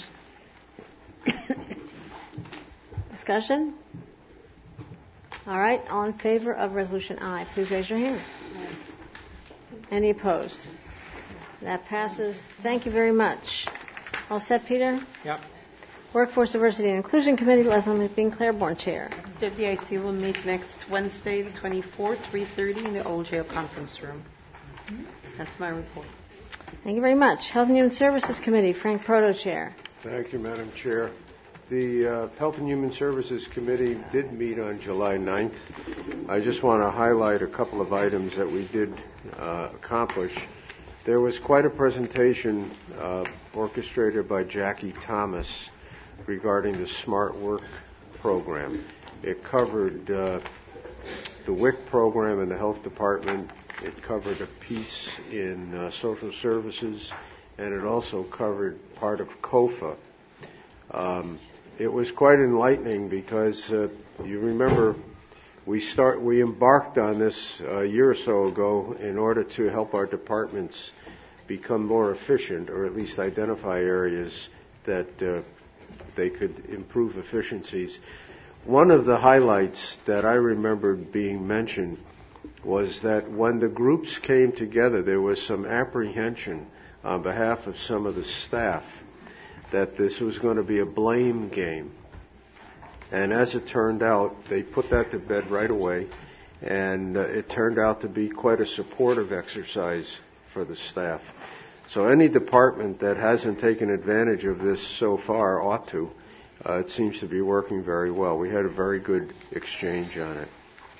Discussion? All right. All in favor of Resolution I, please raise your hand. Any opposed? That passes. Thank you very much. All set, Peter? Yep. Workforce Diversity and Inclusion Committee, Leslie McBean, Claiborne Chair. WIC will meet next Wednesday, the 24th, 3:30 in the Old Jail Conference Room. That's my report. Thank you very much. Health and Human Services Committee, Frank Proto, Chair. Thank you, Madam Chair. The Health and Human Services Committee did meet on July 9th. I just want to highlight a couple of items that we did accomplish. There was quite a presentation orchestrated by Jackie Thomas regarding the Smart Work program. It covered the WIC program in the Health Department. It covered a piece in social services, and it also covered part of COFA. It was quite enlightening because you remember we embarked on this a year or so ago in order to help our departments become more efficient, or at least identify areas that they could improve efficiencies. One of the highlights that I remembered being mentioned was that when the groups came together, there was some apprehension on behalf of some of the staff that this was going to be a blame game. And as it turned out, they put that to bed right away, and it turned out to be quite a supportive exercise for the staff. So any department that hasn't taken advantage of this so far ought to. It seems to be working very well. We had a very good exchange on it.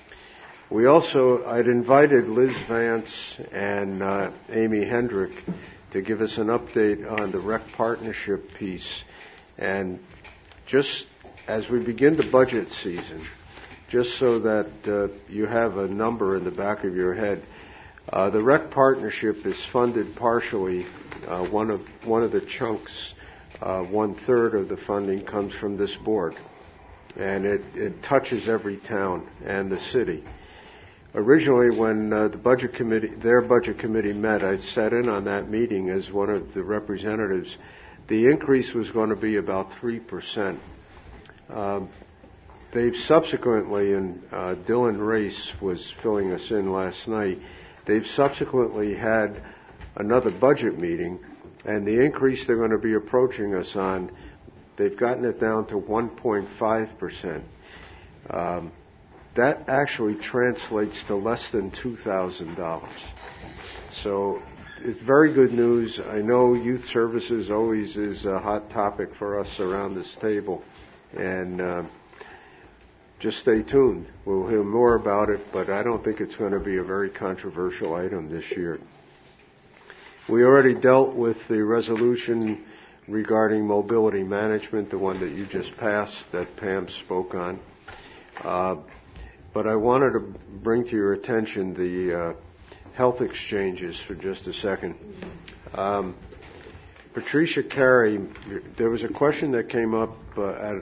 I'd invited Liz Vance and Amy Hendrick to give us an update on the rec partnership piece. And just as we begin the budget season, just so that you have a number in the back of your head, the rec partnership is funded partially. One of the chunks, 1/3 of the funding comes from this board, and it touches every town and the city. Originally, when their budget committee met, I sat in on that meeting as one of the representatives. The increase was going to be about 3%. They've subsequently, and Dylan Race was filling us in last night, they've subsequently had another budget meeting, and the increase they're going to be approaching us on, they've gotten it down to 1.5%. That actually translates to less than $2,000. So it's very good news. I know youth services always is a hot topic for us around this table, and just stay tuned. We'll hear more about it, but I don't think it's going to be a very controversial item this year. We already dealt with the resolution regarding mobility management, the one that you just passed that Pam spoke on. But I wanted to bring to your attention the health exchanges for just a second. Patricia Carey, there was a question that came up at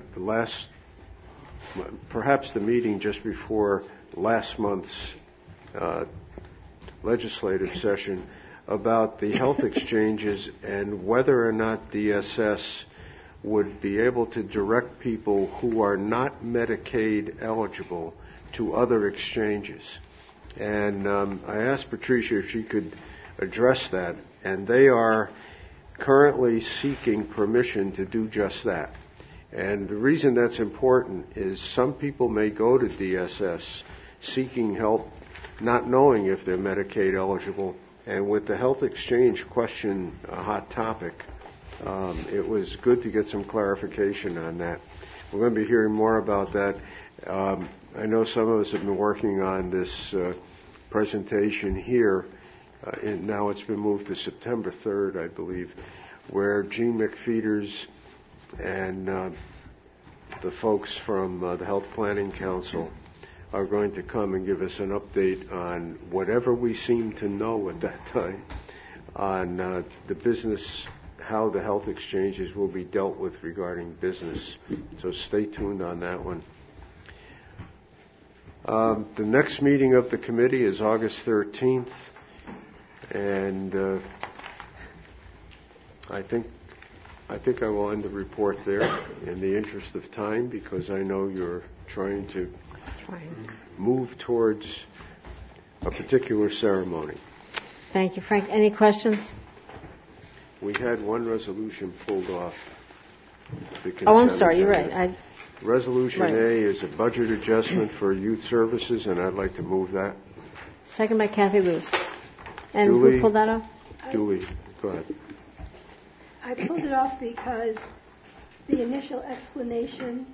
perhaps the meeting just before last month's legislative session about the health exchanges and whether or not DSS would be able to direct people who are not Medicaid eligible to other exchanges. And I asked Patricia if she could address that, and they are currently seeking permission to do just that. And the reason that's important is some people may go to DSS seeking help, not knowing if they're Medicaid eligible, and with the health exchange question a hot topic, it was good to get some clarification on that. We're going to be hearing more about that. I know some of us have been working on this presentation here, and now it's been moved to September 3rd, I believe, where Gene McFeeters and the folks from the Health Planning Council are going to come and give us an update on whatever we seem to know at that time on the business, how the health exchanges will be dealt with regarding business. So stay tuned on that one. The next meeting of the committee is August 13th, and I think I will end the report there in the interest of time, because I know you're trying to move towards a particular ceremony. Thank you, Frank. Any questions? We had one resolution pulled off the consent Oh, I'm sorry. agenda. You're right. Resolution Right. A is a budget adjustment for youth services, and I'd like to move that. Second by Kathy Lewis. And Julie? who pulled that off? Dewey, go ahead. I pulled it off because the initial explanation,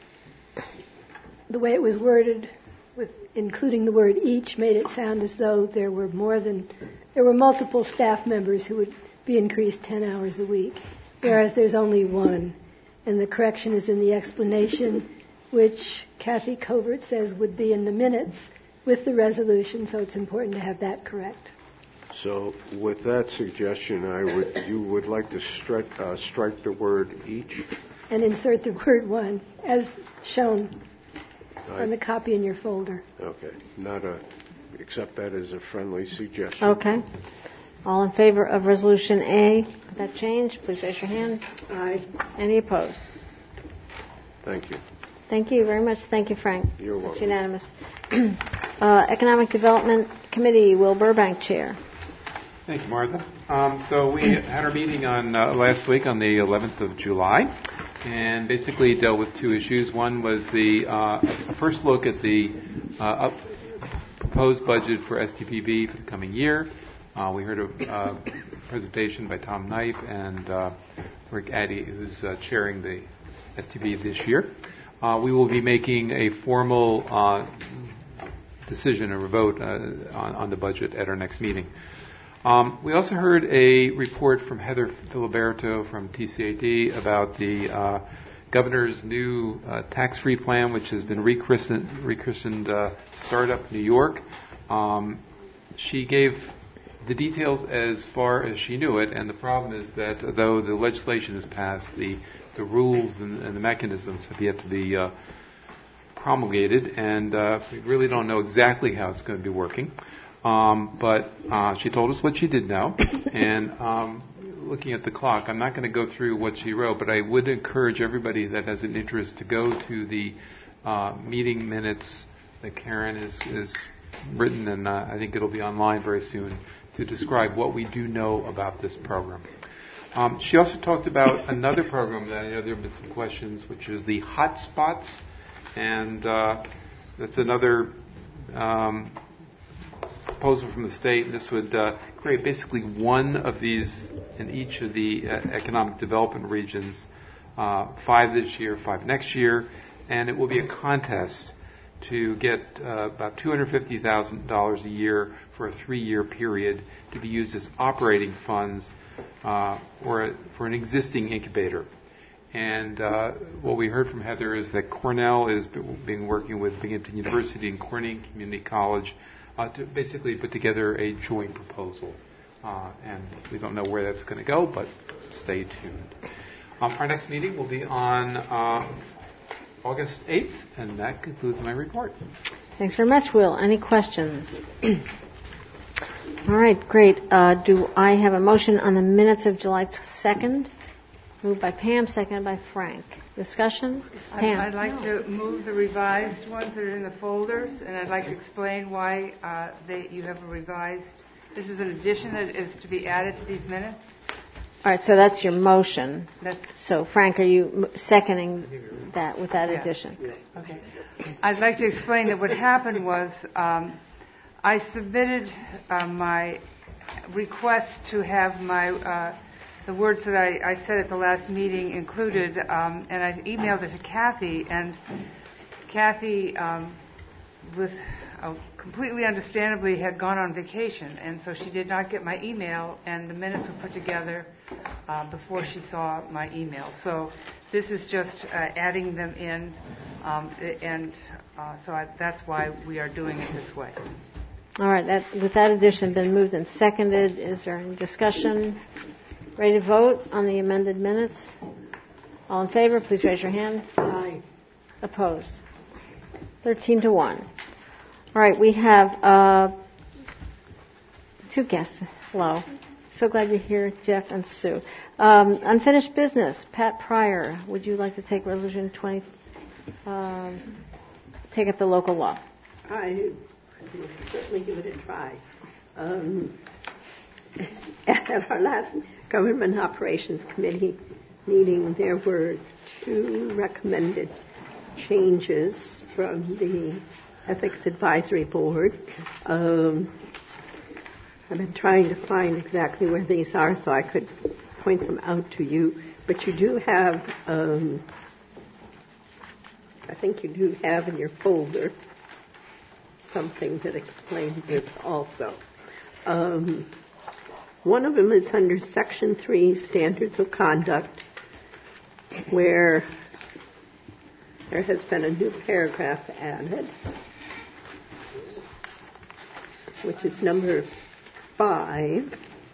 the way it was worded, with including the word each, made it sound as though there were multiple staff members who would be increased 10 hours a week, whereas there's only one. And the correction is in the explanation, which Kathy Covert says would be in the minutes with the resolution, so it's important to have that correct. So with that suggestion, you would like to strike the word each? And insert the word one, as shown on the copy in your folder. Okay. Accept that as a friendly suggestion. Okay. All in favor of Resolution A, with that change, please raise your hand. Aye. Any opposed? Thank you. Thank you very much. Thank you, Frank. You're welcome. It's unanimous. Economic Development Committee, Will Burbank, Chair. Thank you, Martha. So we had our meeting on last week on the 11th of July, and basically dealt with two issues. One was the first look at the proposed budget for STPB for the coming year. We heard a presentation by Tom Knipe and Rick Addy, who's chairing the STP this year. We will be making a formal decision or vote on the budget at our next meeting. We also heard a report from Heather Filiberto from TCAD about the governor's new tax-free plan, which has been rechristened Startup New York. She gave the details as far as she knew it, and the problem is that though the legislation is passed, the rules and the mechanisms have yet to be promulgated, and we really don't know exactly how it's going to be working. But she told us what she did know, and looking at the clock, I'm not going to go through what she wrote, but I would encourage everybody that has an interest to go to the meeting minutes that Karen is written, and I think it'll be online very soon, to describe what we do know about this program. She also talked about another program that I know there have been some questions, which is the hotspots, and that's another proposal from the state. This would create basically one of these in each of the economic development regions, 5 this year, 5 next year, and it will be a contest to get about $250,000 a year for a 3-year period to be used as operating funds or for an existing incubator. And what we heard from Heather is that Cornell is working with Binghamton University and Corning Community College to basically put together a joint proposal. And we don't know where that's going to go, but stay tuned. Our next meeting will be on August 8th, and that concludes my report. Thanks very much, Will. Any questions? All right, great. Do I have a motion on the minutes of July 2nd? Moved by Pam, seconded by Frank. Discussion? Pam. I'd like to move the revised ones that are in the folders, and I'd like to explain why you have a revised. This is an addition that is to be added to these minutes. All right, so that's your motion. So, Frank, are you seconding that with that addition? Okay. I'd like to explain that what happened was I submitted my request to have my the words that I said at the last meeting included, and I emailed it to Kathy, and Kathy was completely understandably had gone on vacation, and so she did not get my email, and the minutes were put together before she saw my email. So this is just adding them in, and so that's why we are doing it this way. All right, with that addition been moved and seconded, is there any discussion? Ready to vote on the amended minutes? All in favor, please raise your hand. Aye. Opposed? 13-1. All right, we have 2 guests. Hello. So glad you're here, Jeff and Sue. Unfinished business. Pat Pryor, would you like to take Resolution 20, take up the local law? I will certainly give it a try. At our last Government Operations Committee meeting, there were 2 recommended changes from the Ethics Advisory Board. I've been trying to find exactly where these are so I could point them out to you. But you do have, I think you do have in your folder something that explains this also. One of them is under Section 3, Standards of Conduct, where there has been a new paragraph added, which is number 5.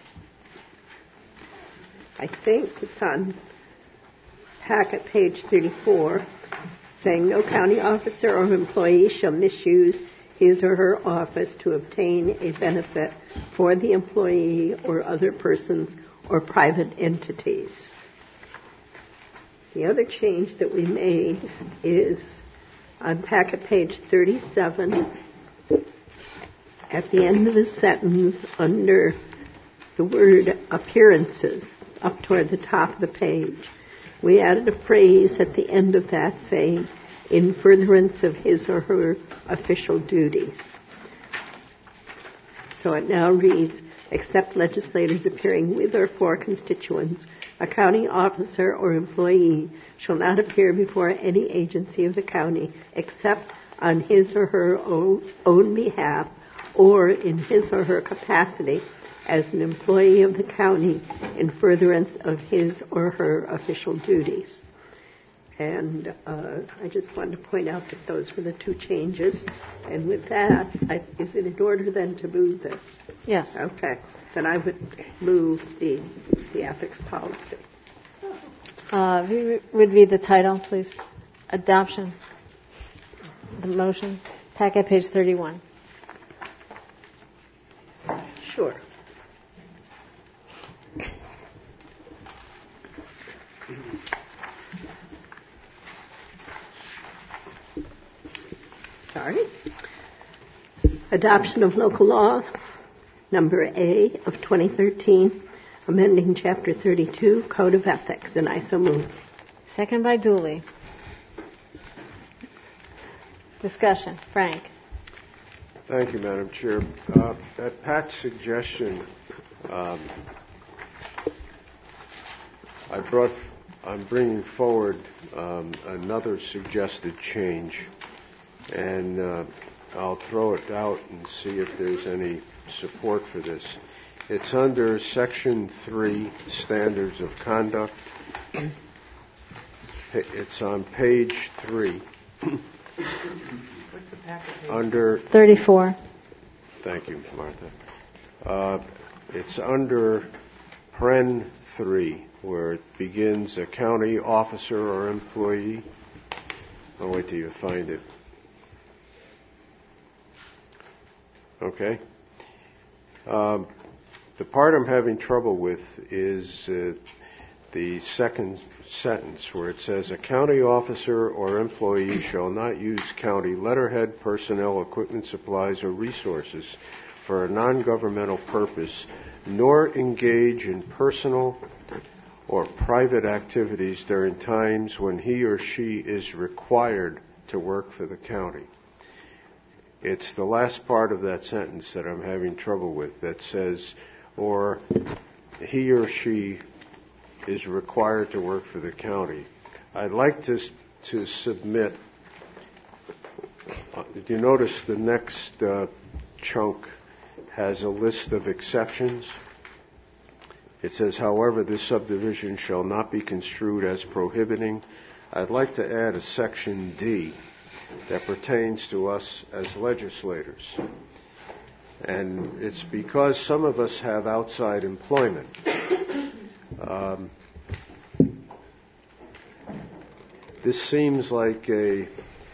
I think it's on packet page 34, saying no county officer or employee shall misuse his or her office to obtain a benefit for the employee or other persons or private entities. The other change that we made is on packet page 37, at the end of the sentence, under the word appearances, up toward the top of the page, we added a phrase at the end of that saying, in furtherance of his or her official duties. So it now reads, except legislators appearing with or for constituents, a county officer or employee shall not appear before any agency of the county except on his or her own behalf or in his or her capacity as an employee of the county in furtherance of his or her official duties. And I just wanted to point out that those were the two changes. And with that, is it in order then to move this? Yes. Okay. Then I would move the ethics policy. If you would read the title, please. Adoption. The motion. Packet page 31. Sure. Sorry. Adoption of local law number A of 2013, amending Chapter 32, Code of Ethics, and I so move. Second by Dooley. Discussion. Frank. Thank you, Madam Chair. At Pat's suggestion, I'm bringing forward another suggested change, and I'll throw it out and see if there's any support for this. It's under Section 3, Standards of Conduct. It's on page 3. What's the packet page? Under 34. Thank you, Martha. It's under Paren 3, where it begins a county officer or employee. I'll wait till you find it. Okay. The part I'm having trouble with is the second sentence where it says, a county officer or employee shall not use county letterhead, personnel, equipment, supplies, or resources for a non-governmental purpose, nor engage in personal or private activities during times when he or she is required to work for the county. It's the last part of that sentence that I'm having trouble with that says, or he or she is required to work for the county. I'd like to submit, you notice the next chunk has a list of exceptions. It says, however, this subdivision shall not be construed as prohibiting. I'd like to add a section D that pertains to us as legislators. And it's because some of us have outside employment. This seems like an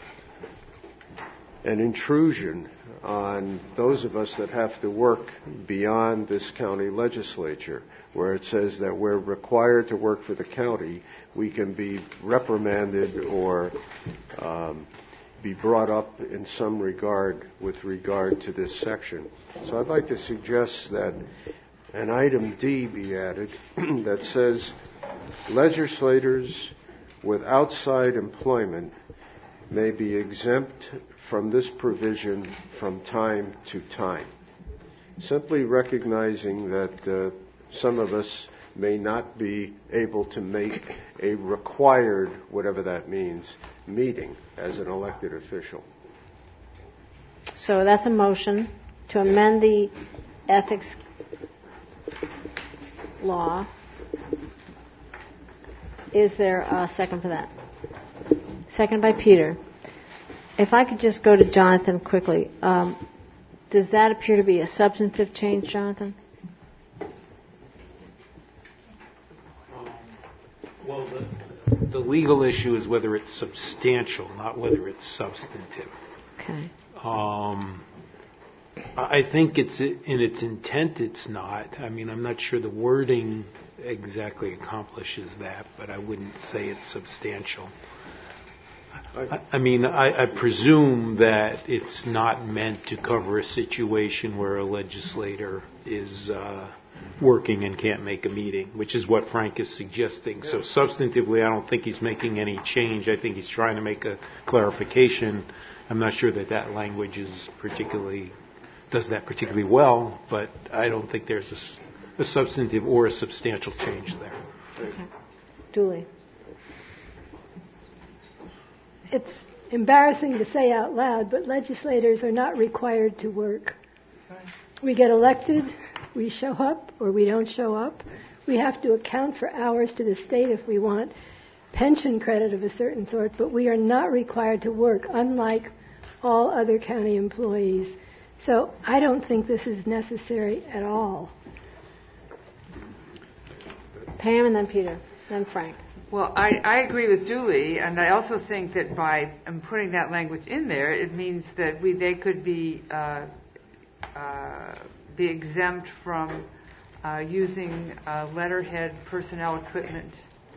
intrusion on those of us that have to work beyond this county legislature, where it says that we're required to work for the county. We can be reprimanded or be brought up in some regard with regard to this section. So I'd like to suggest that an item D be added that says legislators with outside employment may be exempt from this provision from time to time. simply recognizing that some of us may not be able to make a required, whatever that means, meeting as an elected official. So that's a motion to amend the ethics law. Is there a second for that? Second by Peter. If I could just go to Jonathan quickly. Does that appear to be a substantive change, Jonathan? Well, the legal issue is whether it's substantial, not whether it's substantive. Okay. I think it's in its intent it's not. I mean, I'm not sure the wording exactly accomplishes that, but I wouldn't say it's substantial. I presume that it's not meant to cover a situation where a legislator is working and can't make a meeting, which is what Frank is suggesting. So substantively, I don't think he's making any change. I think he's trying to make a clarification. I'm not sure that language does that particularly well, but I don't think there's a substantive or a substantial change there. Okay. Julie. It's embarrassing to say out loud, but legislators are not required to work. We get elected, we show up, or we don't show up. We have to account for hours to the state if we want pension credit of a certain sort, but we are not required to work, unlike all other county employees. So I don't think this is necessary at all. Pam and then Peter, then Frank. Well, I agree with Julie, and I also think that by putting that language in there, it means that they could be exempt from using letterhead personnel equipment,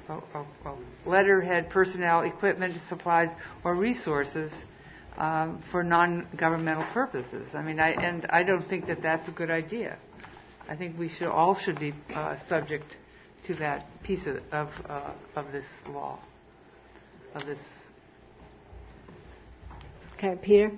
supplies, or resources for non-governmental purposes. I don't think that that's a good idea. I think we should be subject to that piece of this law, of this. Okay, Peter?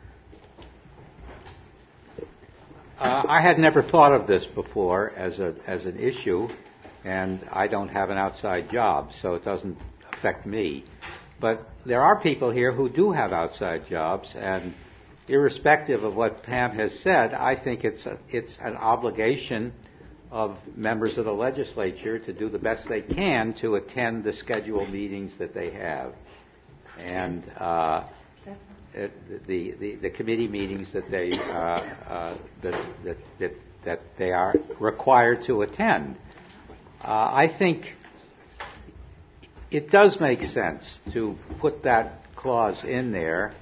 I had never thought of this before as an issue, and I don't have an outside job, so it doesn't affect me. But there are people here who do have outside jobs, and irrespective of what Pam has said, I think it's an obligation of members of the legislature to do the best they can to attend the scheduled meetings that they have, and the committee meetings that they are required to attend. I think it does make sense to put that clause in there.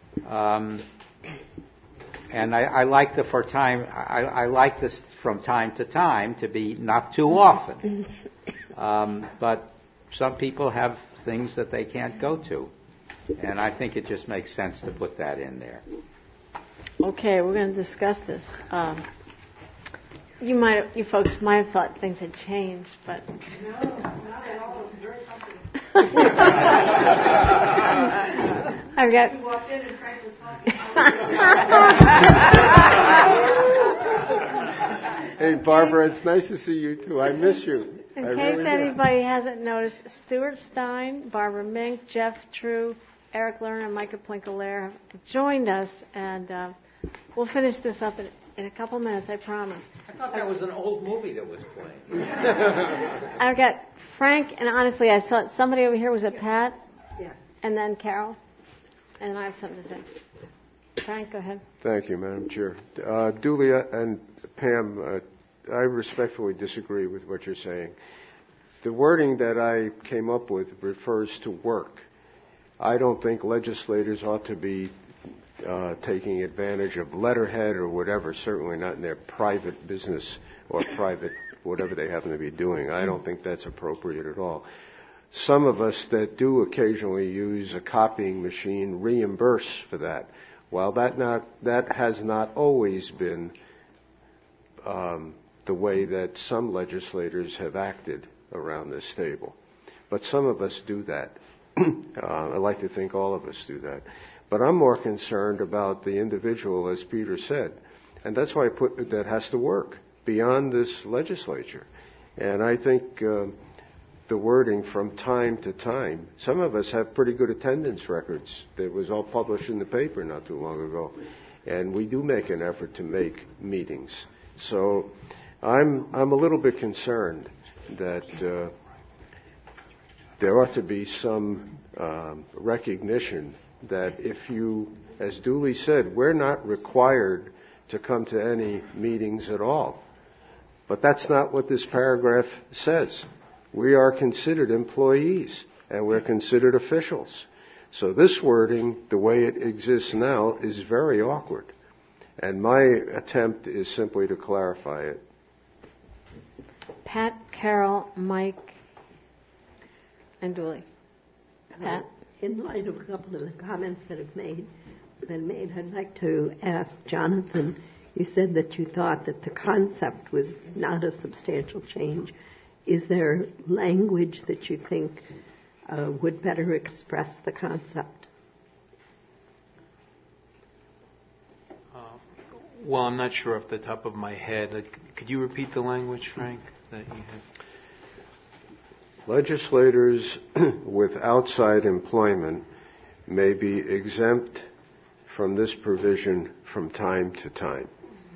And I like I like this from time to time to be not too often. But some people have things that they can't go to. And I think it just makes sense to put that in there. Okay, we're going to discuss this. You folks might have thought things had changed, but No, not at all. It's very comfortable. I've got. You walked in and Frank was talking. Hey, Barbara, it's nice to see you too. I miss you. In case anybody hasn't noticed, Stuart Stein, Barbara Mink, Jeff True, Eric Lerner, and Micah Plinkalaire have joined us, and we'll finish this up in a couple minutes, I promise. I thought that was an old movie that was playing. I've got Frank, and honestly, I saw somebody over here. Was it Pat? Yeah. And then Carol? And I have something to say. Frank, go ahead. Thank you, Madam Chair. Dulia and Pam, I respectfully disagree with what you're saying. The wording that I came up with refers to work. I don't think legislators ought to be taking advantage of letterhead or whatever, certainly not in their private business or private whatever they happen to be doing. I don't think that's appropriate at all. Some of us that do occasionally use a copying machine reimburse for that. While that has not always been the way that some legislators have acted around this table. But some of us do that. I like to think all of us do that. But I'm more concerned about the individual, as Peter said. And that's why I put that has to work beyond this legislature. And I think the wording from time to time, some of us have pretty good attendance records. That was all published in the paper not too long ago. And we do make an effort to make meetings. So I'm a little bit concerned that there ought to be some recognition that if you, as duly said, we're not required to come to any meetings at all. But that's not what this paragraph says. We are considered employees, and we're considered officials. So this wording, the way it exists now, is very awkward. And my attempt is simply to clarify it. Pat, Carol, Mike, and Dooley. Pat? In light of a couple of the comments that have been made, I'd like to ask Jonathan, you said that you thought that the concept was not a substantial change. Is there language that you think would better express the concept? Well, I'm not sure off the top of my head. Could you repeat the language, Frank, that you have? Legislators with outside employment may be exempt from this provision from time to time.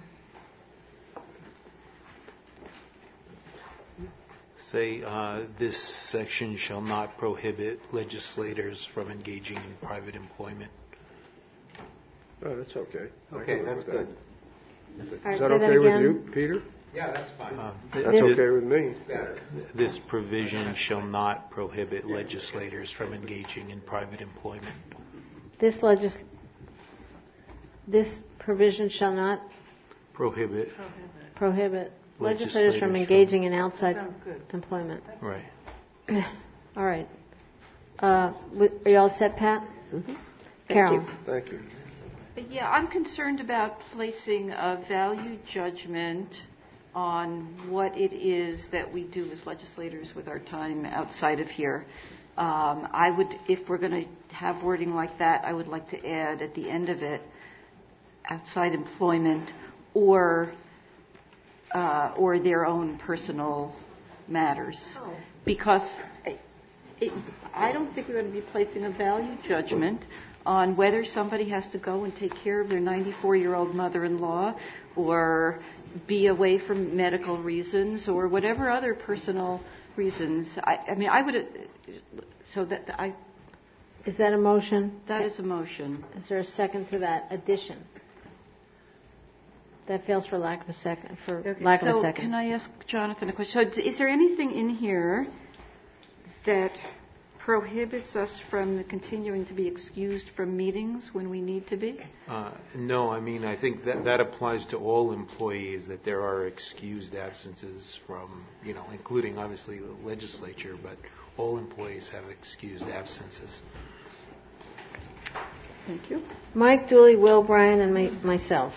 Say, this section shall not prohibit legislators from engaging in private employment. Oh, that's okay. Okay, that's good. Is that okay with you, Peter? Yeah, that's fine. That's okay with me. This provision shall not prohibit legislators from engaging in private employment. This provision shall not prohibit legislators from engaging in outside employment. Right. All right. Are you all set, Pat? Mm-hmm. Carol. Thank you. Yeah, I'm concerned about placing a value judgment on what it is that we do as legislators with our time outside of here. I would, if we're going to have wording like that, I would like to add at the end of it, outside employment or their own personal matters. Because I don't think we're going to be placing a value judgment on whether somebody has to go and take care of their 94-year-old mother-in-law or be away from medical reasons or whatever other personal reasons. I would. So that I. Is that a motion? That is a motion. Is there a second to that addition? That fails for lack of a second. Lack of a second. Can I ask Jonathan a question? So is there anything in here that prohibits us from continuing to be excused from meetings when we need to be? No, I think that applies to all employees, that there are excused absences from, including obviously the legislature, but all employees have excused absences. Thank you. Mike, Dooley, Will, Brian, and myself.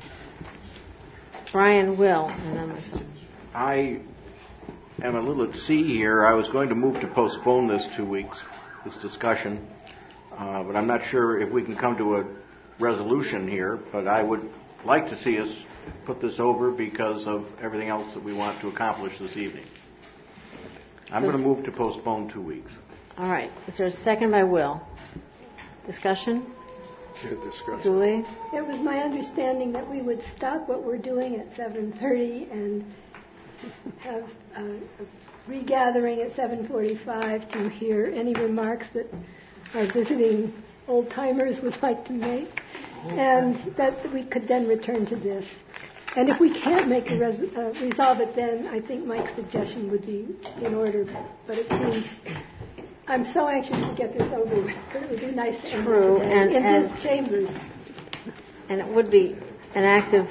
Brian, Will, and then myself. I am a little at sea here. I was going to move to postpone this 2 weeks, this discussion, but I'm not sure if we can come to a resolution here, but I would like to see us put this over because of everything else that we want to accomplish this evening. I'm going to move to postpone 2 weeks. All right. Is there a second by Will? Discussion? Julie? It was my understanding that we would stop what we're doing at 7:30 and have a regathering at 7:45 to hear any remarks that our visiting old-timers would like to make, and that we could then return to this. And if we can't make resolve it then, I think Mike's suggestion would be in order, but it seems... I'm so anxious to get this over with, but it would be nice to end it today in these chambers. And it would be an act of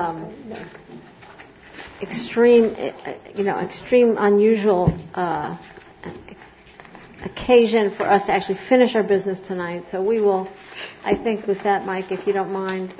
extreme unusual occasion for us to actually finish our business tonight. So we will, I think with that, Mike, if you don't mind,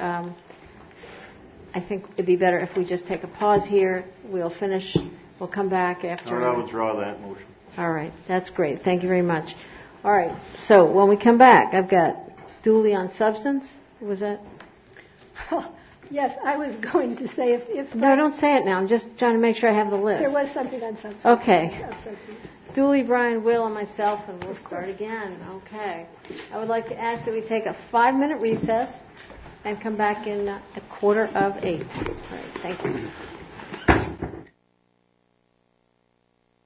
I think it'd be better if we just take a pause here. We'll finish. We'll come back after. I'll withdraw that motion. All right. That's great. Thank you very much. All right. So when we come back, I've got Dooley on substance. Was that? Yes, I was going to say if No, don't say it now. I'm just trying to make sure I have the list. there was something on substance. Okay. Of substance. Dooley, Brian, Will, and myself, and we'll start again. Okay. I would like to ask that we take a 5-minute recess and come back in at 7:45. All right, thank you.